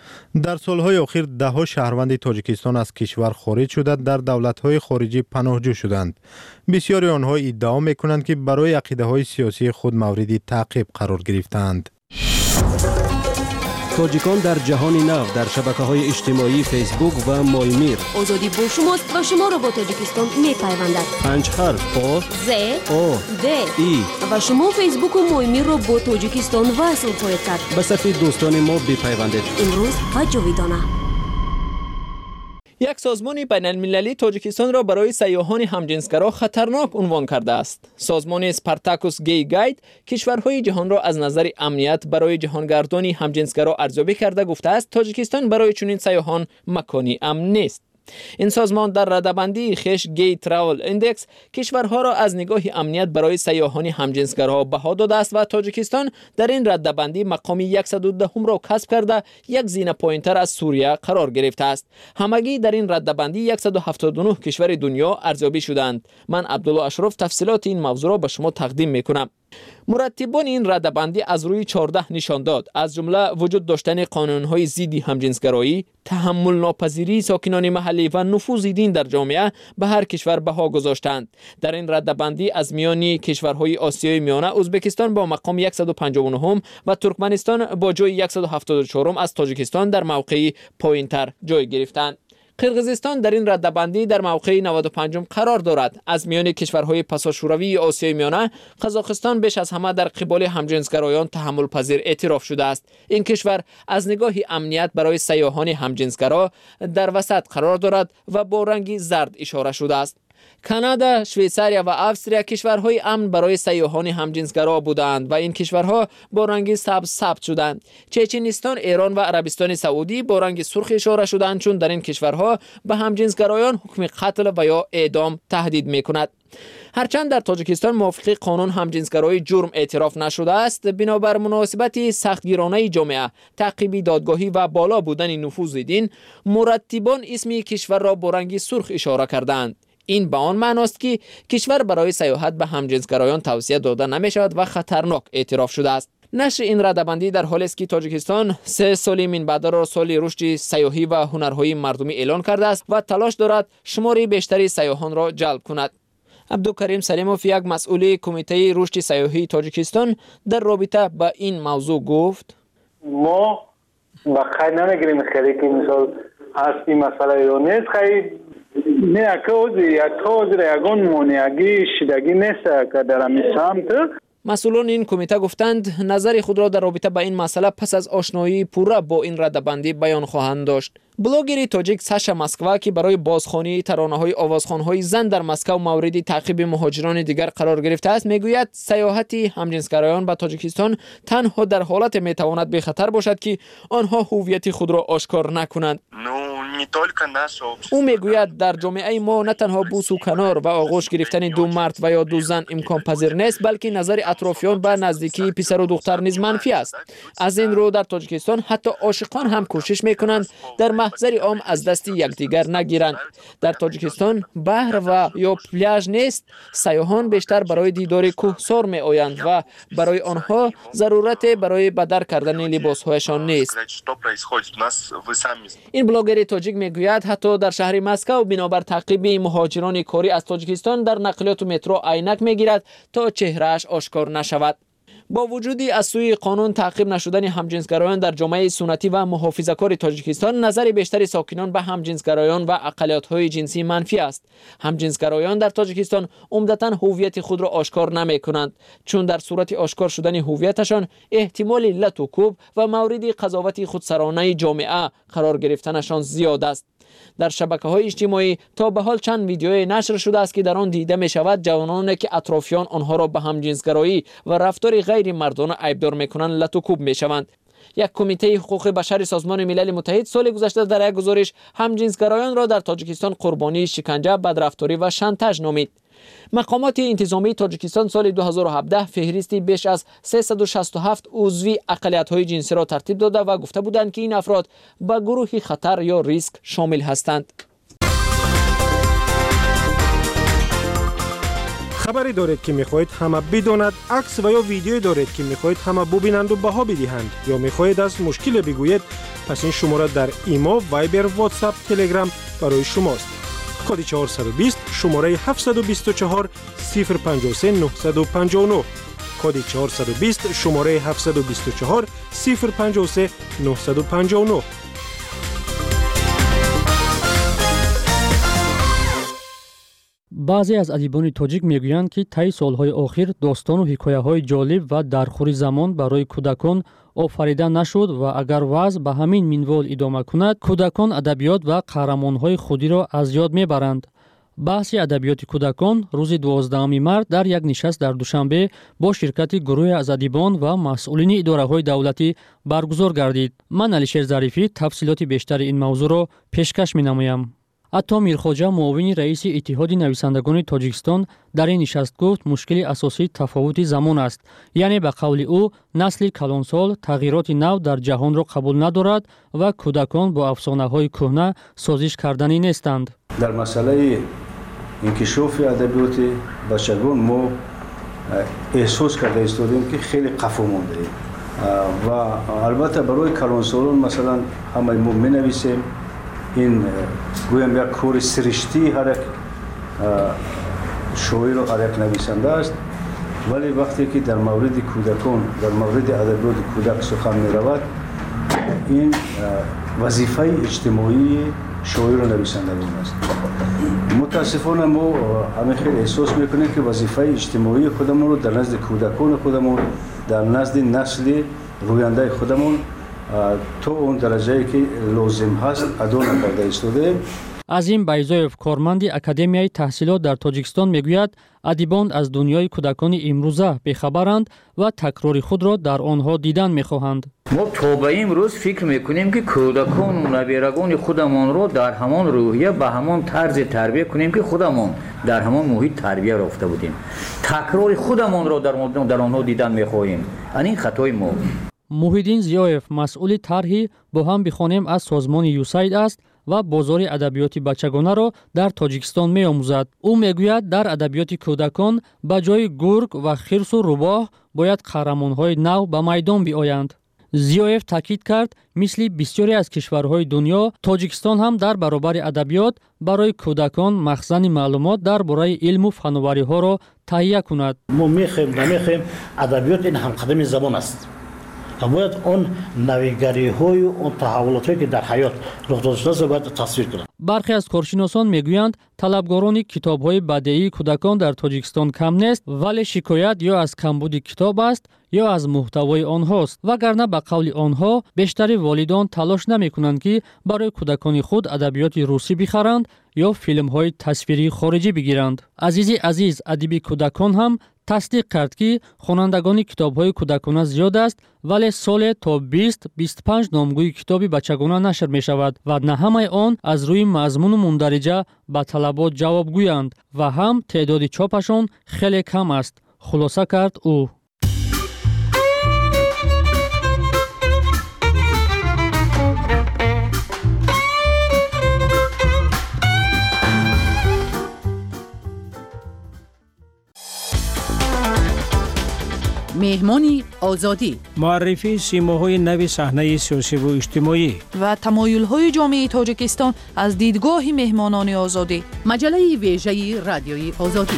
در سالهای اخیر ده‌ها شهروند تاجیکستان از کشور خارج شده در دولت‌های خارجی پناهجو شدند. بسیاری آنها ادعا می‌کنند که برای عقیده‌های سیاسی خود مورد تعقیب قرار گرفتند. تاجیکان در جهان نو در شبکه‌های اجتماعی فیسبوک و مایمیر. آزادی با شماست و شما را با تاجیکستان می‌پیوندد. 5 حرف آ ز او د ای و شما فیسبوک و مایمیر را با تاجیکستان وصل خواهید کرد. به صفحه دوستان ما بپیوندید. امروز و جاویدانه. یک سازمان بین المللی تاجیکستان را برای سیاحان همجنسگرا خطرناک عنوان کرده است. سازمان اسپارتاکوس گی گاید کشورهای جهان را از نظر امنیت برای جهانگردانی همجنسگرا ارزیابی کرده گفته است تاجیکستان برای چنین سیاحان مکانی امن نیست. این سازمان در رده‌بندی خش گی تراول ایندکس کشورها را از نگاه امنیت برای سیاحان همجنسگرا بها داده است و تاجیکستان در این رده‌بندی مقام 110 را کسب کرده یک زینه پایین‌تر از سوریه قرار گرفته است. همگی در این رده‌بندی 179 کشور دنیا ارزیابی شدند. من عبدالله اشرف تفصیلات این موضوع را به شما تقدیم می‌کنم. مرتبان این رده‌بندی از روی 14 نشان داد، از جمله وجود داشتن قانون‌های ضد همجنسگرایی، تحمل ناپذیری ساکنان محلی و نفوذ دین در جامعه به هر کشور بها گذاشتند. در این رده‌بندی از میان کشورهای آسیای میانه ازبکستان با مقام 159 و ترکمنستان با جای 174 از تاجیکستان در موقع پایین‌تر جای گرفتند. قرقیزستان در این رده‌بندی در موقع 95 قرار دارد. از میان کشورهای پساشوروی آسیای میانه قزاقستان بیش از همه در قبال همجنسگرایان تحمل پذیر اعتراف شده است. این کشور از نگاه امنیت برای سیاحان همجنسگرا در وسط قرار دارد و با رنگ زرد اشاره شده است. کانادا، شویساریا و افسریا کشورهای امن برای سیاحان همجنسگرا بودند و این کشورها با رنگ سبز ثبت شدند. چچنستان، ایران و عربستان سعودی با رنگ سرخ اشاره شدند چون در این کشورها به همجنسگرایان حکم قتل و یا اعدام تهدید می‌کند. هرچند در تاجیکستان موافق قانون همجنسگرایی جرم اعتراف نشده است، بنابر مناسبت سختگیرانه جامعه، تعقیب دادگاهی و بالا بودن نفوذ دین، مرتبان اسم کشور را با رنگ سرخ اشاره کردند. این به آن معناست که کشور برای سیاحت به همجنسگرایان توصیه داده نمی شود و خطرناک اعتراف شده است. نشر این رده‌بندی در حالی است که تاجیکستان 3 سال من بعد را سال رشد سیاحی و هنرهای مردمی اعلان کرده است و تلاش دارد شمار بیشتری سیاحان را جلب کند. عبدالکریم سلیموف، یک مسئول کمیته رشد سیاحی تاجیکستان، در رابطه با این موضوع گفت: ما بخیر نمیگیریم خیلی که مثال اصلی مسئله یا نیست، خیلی نه که یکان مانعگی شدگی نیست که در همین سمت. مسئولان این کمیته گفتند نظر خود را در رابطه با این مسئله پس از آشنایی پوره با این رده‌بندی بیان خواهند داشت. بلاگر تاجیک ساشا مسکوا که برای بازخوانی ترانه‌های آوازخوان‌های زن در مسکو مورد تعقیب مهاجران دیگر قرار گرفته است، میگوید سیاحت همجنسگرایان به تاجیکستان تنها در حالت میتواند به خطر باشد که آنها هویت خود را آشکار نکنند. او میگوید در جامعه ما نه تنها بوس و کنار و آغوش گرفتن دو مرد و یا دو زن امکان پذیر نیست، بلکه نظر اطرافیان به نزدیکی پسر و دختر نیز منفی است. از این رو در تاجیکستان حتی عاشقان هم کوشش میکنند در محضر عام از دست یکدیگر نگیرند. در تاجیکستان بحر و یا پلاژ نیست، سیاحان بیشتر برای دیدار کوهسار می آیند و برای آنها ضرورت برای بدر کردن لباسهایشان نیست. این بلاگر تاجیک میگوید حتی در شهر مسکو بنابر تعقیب مهاجران کاری از تاجیکستان در نقلیات مترو عینک میگیرد تا چهرهش آشکار نشود. با وجودی از سوی قانون تعقیب نشدن همجنسگرایان در جامعه سنتی و محافظه‌کار تاجیکستان، نظر بیشتر ساکنان به همجنسگرایان و اقلیت‌های جنسی منفی است. همجنسگرایان در تاجیکستان عمدتاً هویت خود را آشکار نمی‌کنند، چون در صورت آشکار شدن هویتشان احتمال لط و کوب و مورد قضاوت خودسرانه جامعه قرار گرفتنشان زیاد است. در شبکه‌های اجتماعی تا به حال چند ویدیوی نشر شده است که در آن دیده می شود جوانانی که اطرافیان آنها را به همجنسگرایی و رفتار غیر مردانه عیبدار می‌کنند لط و کوب می‌شوند. یک کمیته حقوق بشر سازمان ملل متحد سال گذشته در یک گزارش همجنسگرایان را در تاجیکستان قربانی شکنجه، بدرفتاری و شانتاژ نامید. مقامات انتظامی تاجیکستان سال 2017 فهرستی بیش از 367 عضوی اقلیت‌های جنسی را ترتیب داده و گفته بودند که این افراد به گروه خطر یا ریسک شامل هستند. خبری دارید که می‌خواهید همه بداند، عکس و یا ویدیویی دارید که می‌خواهید همه ببینند و بها بدهند، یا می‌خواهید از مشکل بگویید، پس این شماره در ایما، وایبر، واتساپ، تلگرام برای شماست. کد 420 شماره 724 053 959. کد 420 شماره 724 053 959. баъзе аз адибони тоҷик мегӯянд ки таи солҳои охир достону ҳикояҳои ҷолиб ва дархӯри замон барои кӯдакон офарида нашуд ва агар вазъ ба ҳамин минвол идома кунад, кӯдакон адабиёт ва қаҳрамонҳои худиро аз ёд мебаранд. баҳси адабиёти кӯдакон рӯзи 12 март дар як нишаст дар Душанбе бо ширкати гурӯҳе аз адибон ва масъулини идораҳои давлатӣ баргузор гардид. Ман Алишер Зарифӣ тафсилоти бештари ин мавзӯъро пешкаш менамоям. Атто Мирхоҷа, муовини раиси Иттиҳоди нависандагони Тоҷикистон, дар ин нишаст гуфт, мушкили асосӣ тафовути замон аст. Яъне ба қавли ӯ, насли калонсол тағйироти нав дар ҷаҳонро қабул надорад ва кӯдакон бо афсонаҳои кӯҳна созиш карданӣ нестанд. дар масъалаи инкишофи адабиёти бачагон мо эҳсос карда истодем ки хеле қафо мондаем ва албатта барои калонсолон масалан ҳамаи мо менависем. ин гӯям як кори сириштии ҳар як шоиру ҳар як нависанда аст, вале вақте ки дар мавриди кӯдакон, дар мавриди адабиёти кӯдак сухан меравад, ин вазифаи иҷтимоии шоиру нависандагон аст. мутаассифона мо ҳамин хел эҳсос мекунем ки вазифаи иҷтимоии худамонро дар назди кӯдакони худамон, дар назди насли рӯяндаи худамон то он дараҷае ки лозим ҳаст адо накарда истодаем. Азим Байзоев, корманди Академияи таҳсилот дар Тоҷикистон, мегӯяд, адибон аз дунёи кӯдакони имрӯза бехабаранд ва такрори худро дар онҳо дидан мехоҳанд. мо то ба имрӯз фикр мекунем ки кӯдакону набирагони худамонро дар ҳамон рӯҳия ба ҳамон тарзе тарбия кунем ки худамон дар ҳамон муҳит тарбия рафта будем. Такрори худамонро дар онҳо дидан мехоҳем. Анин хатои мо. Муҳиддин Зиёев, масъули тарҳи бо ҳам бихонем аз созмони USAID аст ва бозори адабиёти бачагонаро дар Тоҷикистон меомӯзад. Ӯ мегӯяд, дар адабиёти кӯдакон ба ҷои гург ва хирсу рӯбоҳ бояд қаҳрамонҳои нав ба майдон биоянд. Зиёев таъкид кард, мисли бисёре аз кишварҳои дунё, Тоҷикистон ҳам дар баробари адабиёт барои кӯдакон махзани маълумот дар бораи илму фаннувариҳоро таҳия кунад. мо мехоҳем адабиёт ин ҳамқадами замон аст. باید اون نویگری‌های و اون تحولاتی که در حیات رخ داده باید تصویر کنند. برخی از کارشناسان میگویند طلبگاران کتاب‌های بدیعی کودکان در تاجیکستان کم نیست، ولی شکایت یا از کمبود کتاب است یا از محتوای آنهاست. وگرنه به قول آنها بیشتر والدان تلاش نمی‌کنند که برای کودکان خود ادبیات روسی بخرند یا فیلم‌های تصویری خارجی بگیرند. عزیز ادیب کودکان هم تصدیق کرد که خوانندگان کتاب‌های کودکانه زیاد است، ولی سال تا 20-25 نامگوی کتابی بچگانه نشر می‌شود و نه همه آن از روی مضمون و مندرجه به طلبات جواب گویند و هم تعداد چاپشان خیلی کم است. خلاصه کرد او. مهمانی آزادی، معرفی سیماهای نو صحنه سیاسی و اجتماعی و تمایل‌های جامعه تاجیکستان از دیدگاه مهمانان آزادی. مجله ویژه رادیوی آزادی.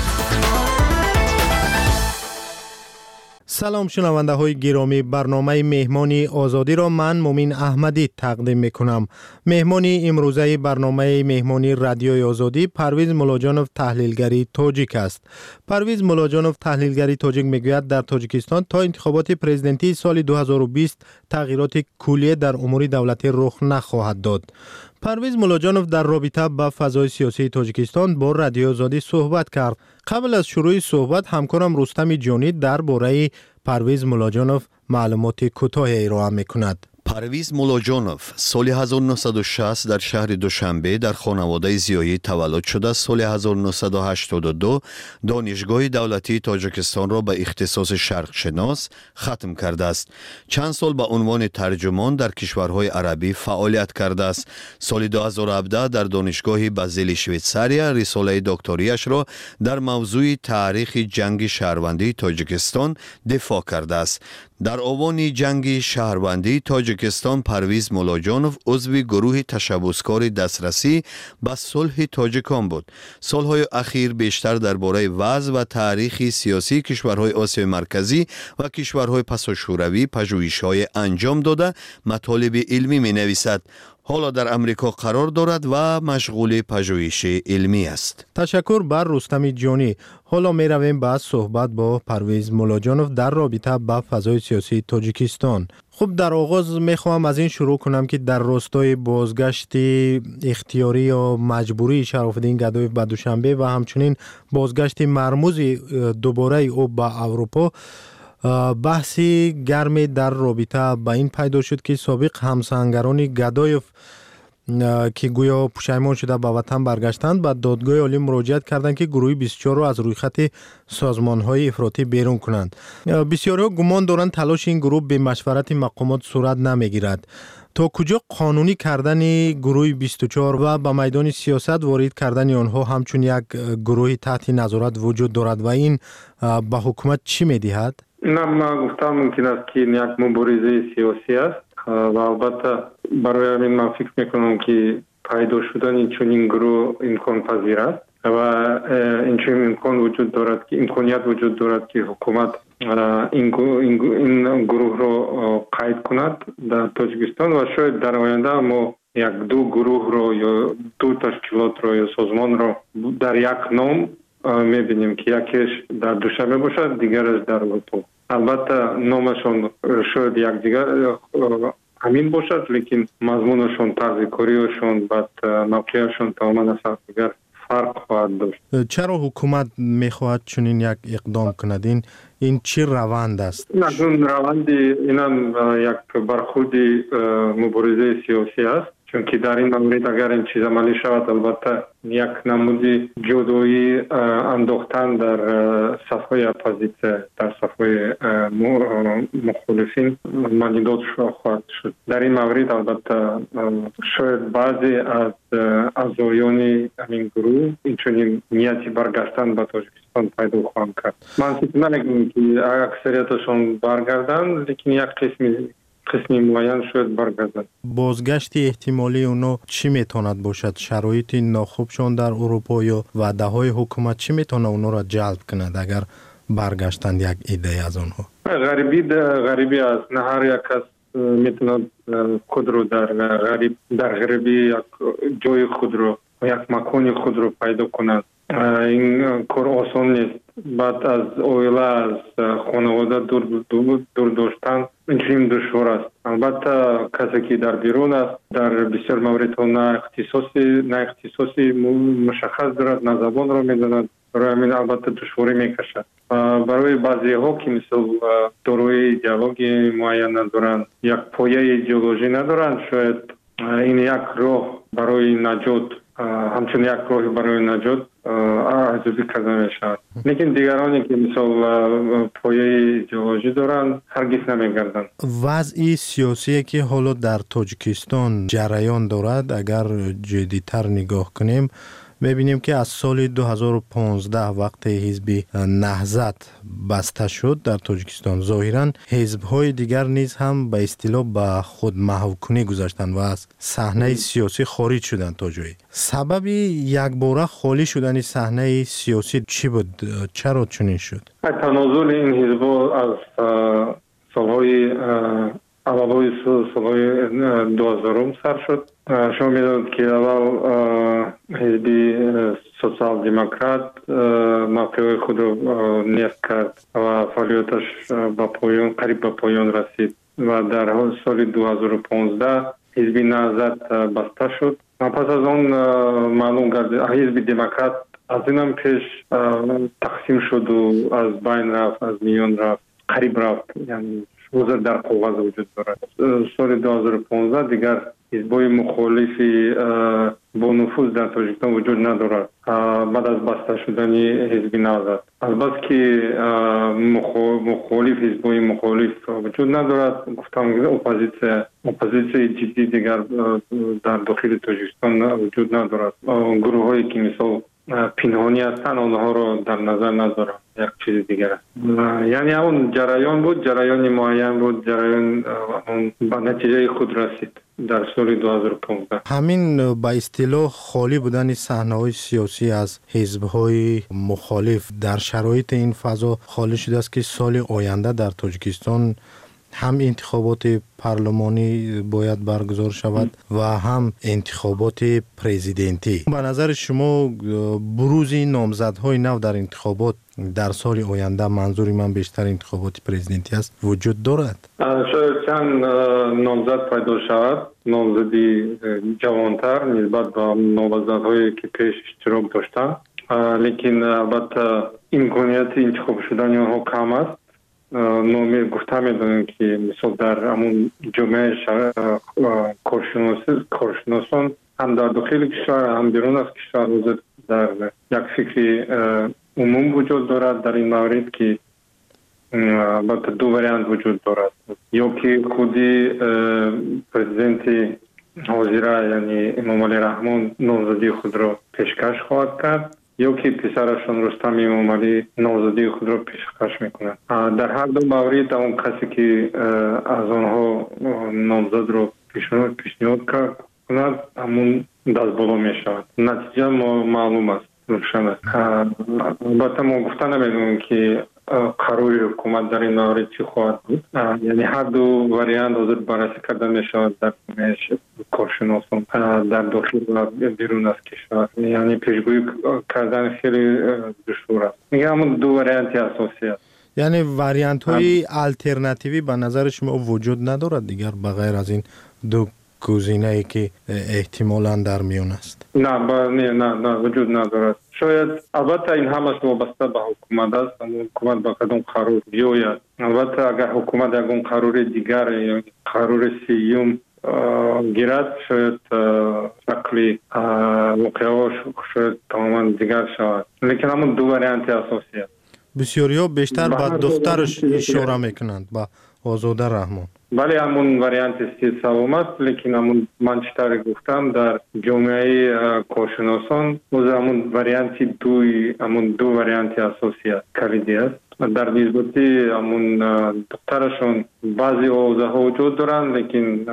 سلام شنونده های گرامی، برنامه مهمانی آزادی را من مومین احمدی تقدیم میکنم. مهمانی امروزه برنامه مهمانی رادیوی آزادی پرویز مولاجانوف تحلیلگری تاجیک است. پرویز مولاجانوف تحلیلگری تاجیک میگوید در تاجیکستان تا انتخابات پرزیدنتی سال 2020 تغییرات کلی در امور دولتی رخ نخواهد داد. پرویز مولاجانوف در رابطه با فضای سیاسی تاجیکستان با رادیو آزادی صحبت کرد. قبل از شروع صحبت همکارم رستم جانی درباره پرویز مولاجانوف معلومات کوتاهی ارائه می‌کند. پرویز مولاجانوف سال 1960 در شهر دوشنبه در خانواده زیایی تولد شده. سال 1982 دانشگاه دولتی تاجیکستان را به اختصاص شرق شناس ختم کرده است. چند سال به عنوان ترجمان در کشورهای عربی فعالیت کرده است. سال 2017 در دانشگاه بازیل شویتساریا رساله دکتریش را در موضوع تاریخ جنگ شهروندی تاجیکستان دفاع کرده است. در آوان جنگ شهروندی تاجیکستان پرویز مولاجانوف عضو گروه تشبسکار دسترسی به صلح تاجیکان بود. سالهای اخیر بیشتر درباره وضع و تاریخ سیاسی کشورهای آسیای مرکزی و کشورهای پساشوروی پژوهش‌های انجام داده مطالب علمی می‌نویسد. حالا در امریکا قرار دارد و مشغول پژوهش علمی است. تشکر بر رستم جانی. حالا می رویم به صحبت با پرویز ملاجانوف در رابطه با فضای سیاسی تاجیکستان. خب در آغاز می خواهم از این شروع کنم که در راستای بازگشت اختیاری یا مجبوری شراف‌الدین گدایف به دوشنبه و همچنین بازگشت مرموز دوباره او به اروپا، بحثی گرمی در رابطه با این پیدا شد که سابق همسنگران گدایف که گویا پشیمان شده به وطن برگشتند به دادگاه عالی مراجعت کردند که گروه 24 را از روی خط سازمان‌های افراطی بیرون کنند. بسیاری گمان دارند تلاش این گروه به مشورت مقامات صورت نمیگیرد. تا کجا قانونی کردن گروه 24 و به میدان سیاست وارد کردن آنها همچون یک گروه تحت نظارت وجود دارد و این به حکومت چی می‌دهد؟ نه، من گفتم ممکن است که یک مبارزه سیاسی است و البته برای همین من فکر میکنم که پیدا شدن چنین گروه امکان پذیر است و این امکان وجود دارد که امکانیت وجود دارد که حکومت این گروه را قید کند در تاجیکستان و شاید در آینده ما یک دو گروه را یا دو تشکیلات را یا سازمان را در یک نام میبینیم که یکیش در دوشنبه باشد، دیگرش در اروپا. البته نامشون شاید یک دیگر همین باشد، لیکن مضمونشون، طرز کاریشون، بعد موقعشون تماما از دیگر فرق خواهد داشت. چرا حکومت میخواهد چنین یک اقدام کند؟ این چی روند است؟ نه، اون روند اینم یک برخورد مبارزه سیاسی است، چون که در این مورد اگر این چیز عملی شود البته یک نمودی جدایی انداختن در صفحه اپوزیسیون، در صفحه مخالفین مانیدات خواهد شد. در این مورد البته شاید بعضی از اعضایان این گروه اینچنین نیتی برگشتن به تاجیکستان پیدا خواهند کرد. من فکر نمی‌کنم که اکثریتشون برگردن، لیکن یک قسمی معین شاید برگردن. بازگشت احتمالی اونا چی میتواند باشد؟ شرایط ناخوبشان در اروپا یا وعده های حکومت چی میتونه اونا را جلب کند اگر برگشتند یک ایده از آنها؟ غریبی است. نه هر یک کس میتونه خود رو در غریبی یک جای خود رو یک مکان خود رو پیدا کند. این کار آسان نیست. بعد از اویله از خانواده دور داشتن این دشوار است. البته کسی که در بیرون است در بسیار موردها نه اختصاصی مشخص دارد، نه زبان را میداند، برای همین البته دشواری میکشد. برای بعضی ها که مثل داروی ایدئولوژی معین ندارند، یک پایه ایدئولوژی ندارند، شاید این یک راه برای نجات، همچون یک راه برای نجات ارزیابی کرده میشود. لیکن دیگرانی که مثل پایه ایدئولوژی دارند هرگز نمیگردند. وضع سیاسی که حالا در تاجیکستان جریان دارد اگر جدی‌تر نگاه کنیم می‌بینیم که از سال 2015 وقت حزب نهضت بسته شد در تاجیکستان، ظاهراً حزب‌های دیگر نیز هم به اصطلاح به خود محوکنی گذاشتند و از صحنه سیاسی خارج شدند تا جایی. سبب یکباره خالی شدن صحنه سیاسی چی بود؟ چرا چنین شد؟ تنازل این حزب‌ها از سال‌های اولای سال‌های 2000 سر شد. شما می‌دانید که اول حزب سوسیال دموکرات موقع خود را نیست کرد و فعالیتش قریب به پایان رسید و در سال 2015 حزب نهضت بسته شد. پس از آن معلوم گردید حزب دموکرات از اینم پیش تقسیم شد و از بین رفت، از میان رفت، قریب رفت، یعنی حضور در قوت وجود دارد. سال 2015 دیگر حزب‌های مخالفی با نفوذ در تاجیکستان وجود ندارد بعد از بسته شدن حزب نهضت. البته که حزب‌های مخالف وجود ندارد، گفتم اپوزیسیون جدی دیگر در داخل تاجیکستان وجود ندارد. گروه‌هایی که مثل پنهانی هستند آنها را در نظر ندارم، یک چیز دیگر است. یعنی اون جریان بود، جریان معین بود، جریان به نتیجه خود رسید در سال 2015. همین به اصطلاح خالی بودن صحنه‌های سیاسی از حزب‌های مخالف در شرایط این فضا خالی شده است که سال آینده در تاجیکستان هم انتخابات پارلمانی باید برگزار شود و هم انتخابات پرزیدنتی. به نظر شما بروز نامزدهای نو در انتخابات در سال آینده، منظوری من بیشتر انتخابات پرزیدنتی است، وجود دارد؟ شاید چند نامزد پیدا شود، نامزدی جوانتر نسبت به نامزدهایی که پیش اشتراک داشتند، لیکن البته امکانیت انتخاب شدن آنها کم است. نامی گفته میدونیم که مثلا در همون جامعه کارشناسان هم در داخل کشور هم بیرون از کشور در یک فکر عموم وجود دارد در این مورد که البته دو وریانت وجود دارد، یا که خودی پرزیدنت حاضره یعنی امام علی رحمان نامزدی خود را پیشکش خواهد کرد، یا که پسرشون رستم امام علی نامزدی خود را پیشکش میکنند. در هر دو مورد اون کسی که از آنها نامزد را پیشنهاد کند همون دست بالا میشود. نتیجه معلوم است، روشن است. البته ما گفته نمیدونیم که قراری حکومت در این مورد چی خواهد بود. یعنی هر دو وریانت حاضر بررسی کرده میشود در کارشناسان در داخل و بیرون از کشور. یعنی پیشگویی کردن خیلی دشوار است. میگم همون دو وریانت اساسی است. یعنی وریانت های الटरनेटिव्ی به نظر شما وجود ندارد دیگر بغیر از این دو گزینه ای که احتمالاً در میون است؟ نه وجود ندارد. شاید البته این همش وابسته به حکومت است. حکومت با کدام قرار بیاید. البته اگر حکومت یکون قرار دیگر یا قرار سیوم گیرد، شاید شکلی واقعاش شاید تماما دیگر شود. لیکن همون دو وریانت اساسی است. بسیاری ها بیشتر به دخترش اشاره میکنند، با آزاده رحمان. بله همون وریانت سوم است، لیکن همون من چطور گفتم در جامعه کارشناسان همون وریانت دو وریانت اساسی است، کلیدی است. در نسبت همون دخترشون بعضی حوزه ها وجود دارند، لیکن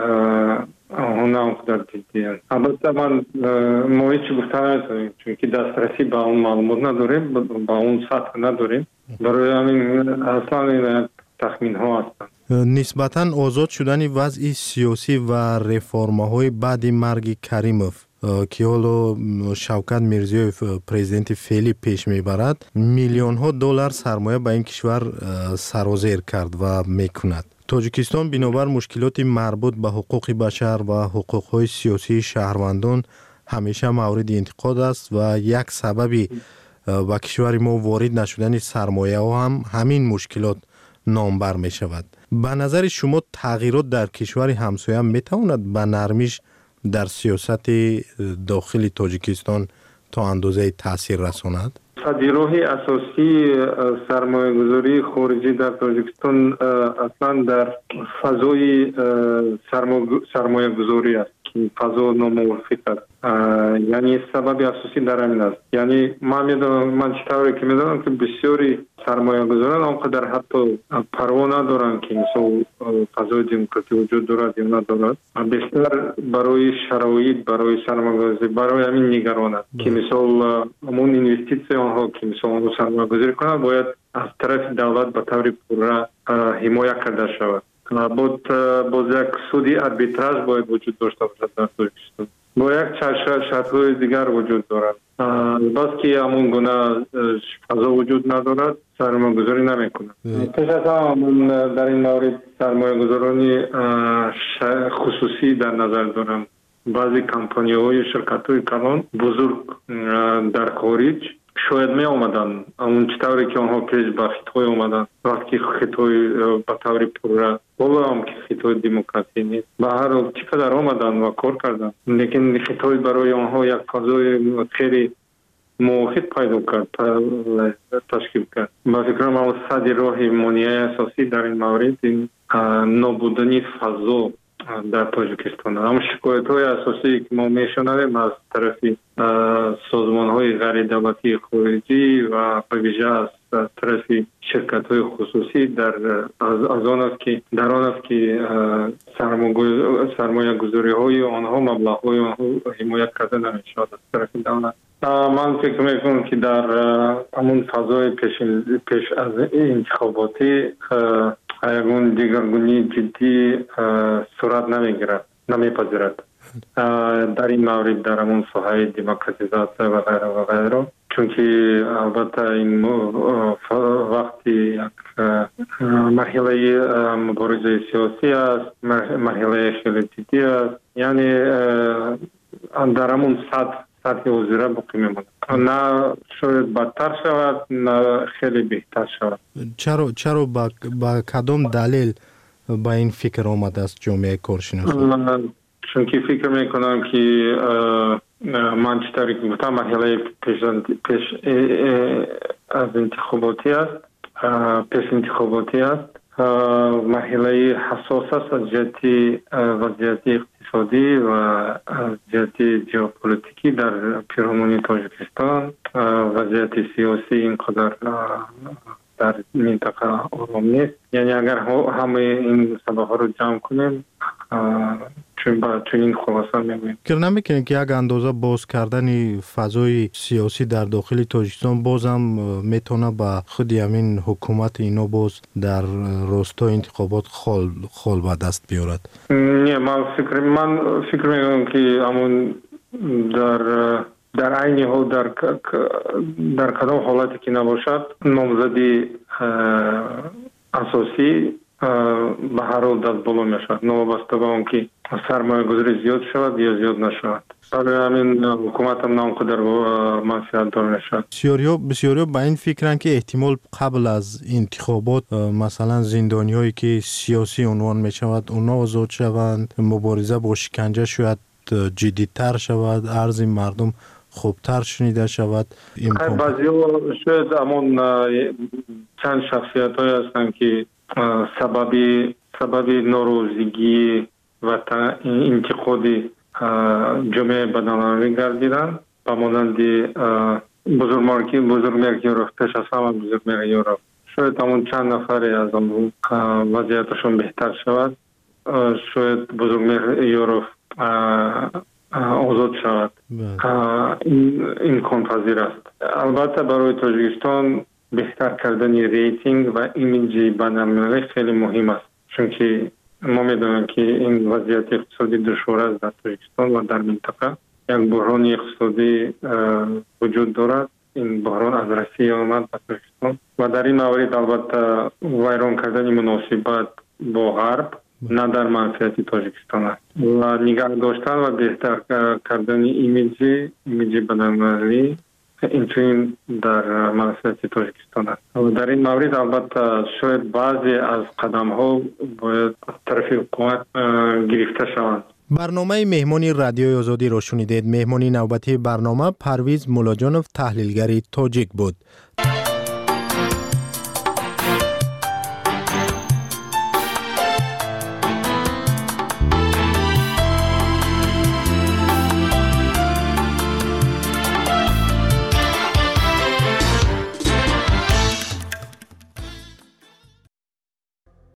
آنها هم در جدی است. البته من ما هیچ گفته نمیتونیم چون که دسترسی به اون معلومات نداریم، به اون سطح نداریم. برای همین اصلا این تخمین ها هستند. نسبتاً آزاد شدن وضع سیاسی و رفرم‌های بعد مرگ کریموف که حالا شوکت میرزیوف پرزیدنت فعلی پیش میبرد، میلیون ها دلار سرمایه به این کشور سرازیر کرد و میکند. تاجیکستان بنابر مشکلات مربوط به حقوق بشر و حقوق‌های سیاسی شهروندان همیشه مورد انتقاد است و یک سببی به کشور ما وارد نشدن سرمایه ها هم همین مشکلات نامبر می شود. به نظر شما تغییرات در کشور همسایه می تواند به نرمیش در سیاست داخل تاجیکستان تا اندازه تاثیر رساند؟ راه اساسی سرمایه گذاری خارجی در تاجیکستان اصلا در فضای سرمایه گذاری است که فضا ناموافق است. یعنی سبب اساسی در همین است. یعنی من چطوری که میدونم که بسیاری سرمایه گذاران آنقدر حتی پروا ندارن که مثلا فضای دموکراسی وجود دارد یا ندارد، بیشتر برای شرایط برای سرمایه گذاری برای همین نگران است که مثلا همون اینوستیسی آنها که مثلا سرمایه گذاری کنند باید از طرف دولت به طور پوره حمایت کرده شود. باز یک سودی اربیتراژ باید وجود داشته باشد در تاجیکستان. با یک شرط‌های دیگر وجود دارد. بس که همون گونه فضا وجود ندارد سرمایه گذاری نمی کند. پیش از همون در این مورد سرمایه گذارانی خصوصی در نظر دارم. بعضی کمپانی های شرکت های کلان بزرگ در خارج شاید می آمدن اون چطوری که آنها پیش به خطای آمدن وقتی خطای به طور پوره بالا هم که خطای دموکراسی نیست به هر حال چقدر آمدن و کار کردن، لیکن خطای برای آنها یک فضای خیلی موافق پیدا کرد تشکیل کرد. با فکرم اون صد راه مانعی اساسی در این مورد این نابودنی فضا در تاجیکستان. اما شکایت های اساسی که ما میشنویم از طرف سازمان های غیر دولتی خارجی و به ویژه از طرف شرکت های خصوصی از آن است که در آن است که سرمایه گذاری های آنها مبلغ های آنها حمایت کرده نمیشود از طرف دولت. من فکر میکنم که در همون فضای پیش از انتخاباتی یگون دیگرگونی جدی صورت نمیپذیرد در این مورد در همون ساحه دموکراتیزاسیون و غیره و غیره. چون که البته این وقتی یک مرحله مبارزه سیاسی است، مرحله خیلی جدی است، یعنی در همون سطح وزیره باقی میمونه، نه شاید بدتر شود نه خیلی بهتر شود. چرا با کدام دلیل با این فکر آمده است جامعه کارشناسی؟ چون که فکر میکنم که من چطوری که گفتم مرحله پیش از انتخاباتی است، پیش انتخاباتی است، مرحله حساس است از جهت وضعیت اقتصادی و از جهت ژئوپلیتیکی در پیرامون تاجیکستان. وضعیت سیاسی اینقدر در منطقه آرام نیست. یعنی اگر همه این سبب‌ها رو جمع کنیم چون این خلاصه می‌بینیم. فکر نمی‌کنید که یک اندازه باز کردن فضای سیاسی در داخل تاجیکستان بازم میتونه با خود همین حکومت اینو باز در راستای انتخابات خال به دست بیارد؟ نه، من فکر می‌کنم که همون در عین حال در کدام حالتی که نباشد نامزدی اساسی به هر حال دست بالا میشود، نوابسته به اون که سرمایه گذاری زیاد شود یا زیاد نشود. برای همین حکومت هم نامقدر منفعت دار نشود. بسیاری به این فکرن که احتمال قبل از انتخابات مثلا زندانی هایی که سیاسی عنوان می شود اونا آزاد شوند، مبارزه با شکنجه شاید جدیدتر شود، عرض مردم خوبتر شنیده شود. بعضی ها شاید همون چند شخصیت های هستند که سبب ناروزگی و انتقادی جامعه بدنامی گردیدند، به مانند بزرگمرگ یوروف، پیش از همه بزرگمرگ یوروف. شاید همون چند نفری از اون وضعیتشون بهتر شود، شاید بزرگمرگ یوروف آزاد شود. این پذیر است. البته برای تاجیکستان بهتر کردن ریتینگ و ایمیج بین‌المللی خیلی مهم است، چون که ما میدونیم که این وضعیت اقتصادی دشوار است در تاجیکستان و در منطقه. یک بحران اقتصادی وجود دارد. این بحران از روسیه آمد به تاجیکستان و در این مورد البته ویران کردن مناسبات با غرب نه در منفعت تاجیکستان است و نگاه داشتن و بهتر کردن ایمیج بین‌المللی این در منفعت تاجیکستان است. و در این مورد البته شاید بعضی از قدم ها باید طرف حکومت گرفته شوند. برنامه مهمانی رادیوی آزادی را شنیدید. مهمانی نوبتی برنامه پرویز مولاجانوف، تحلیلگر تاجیک بود.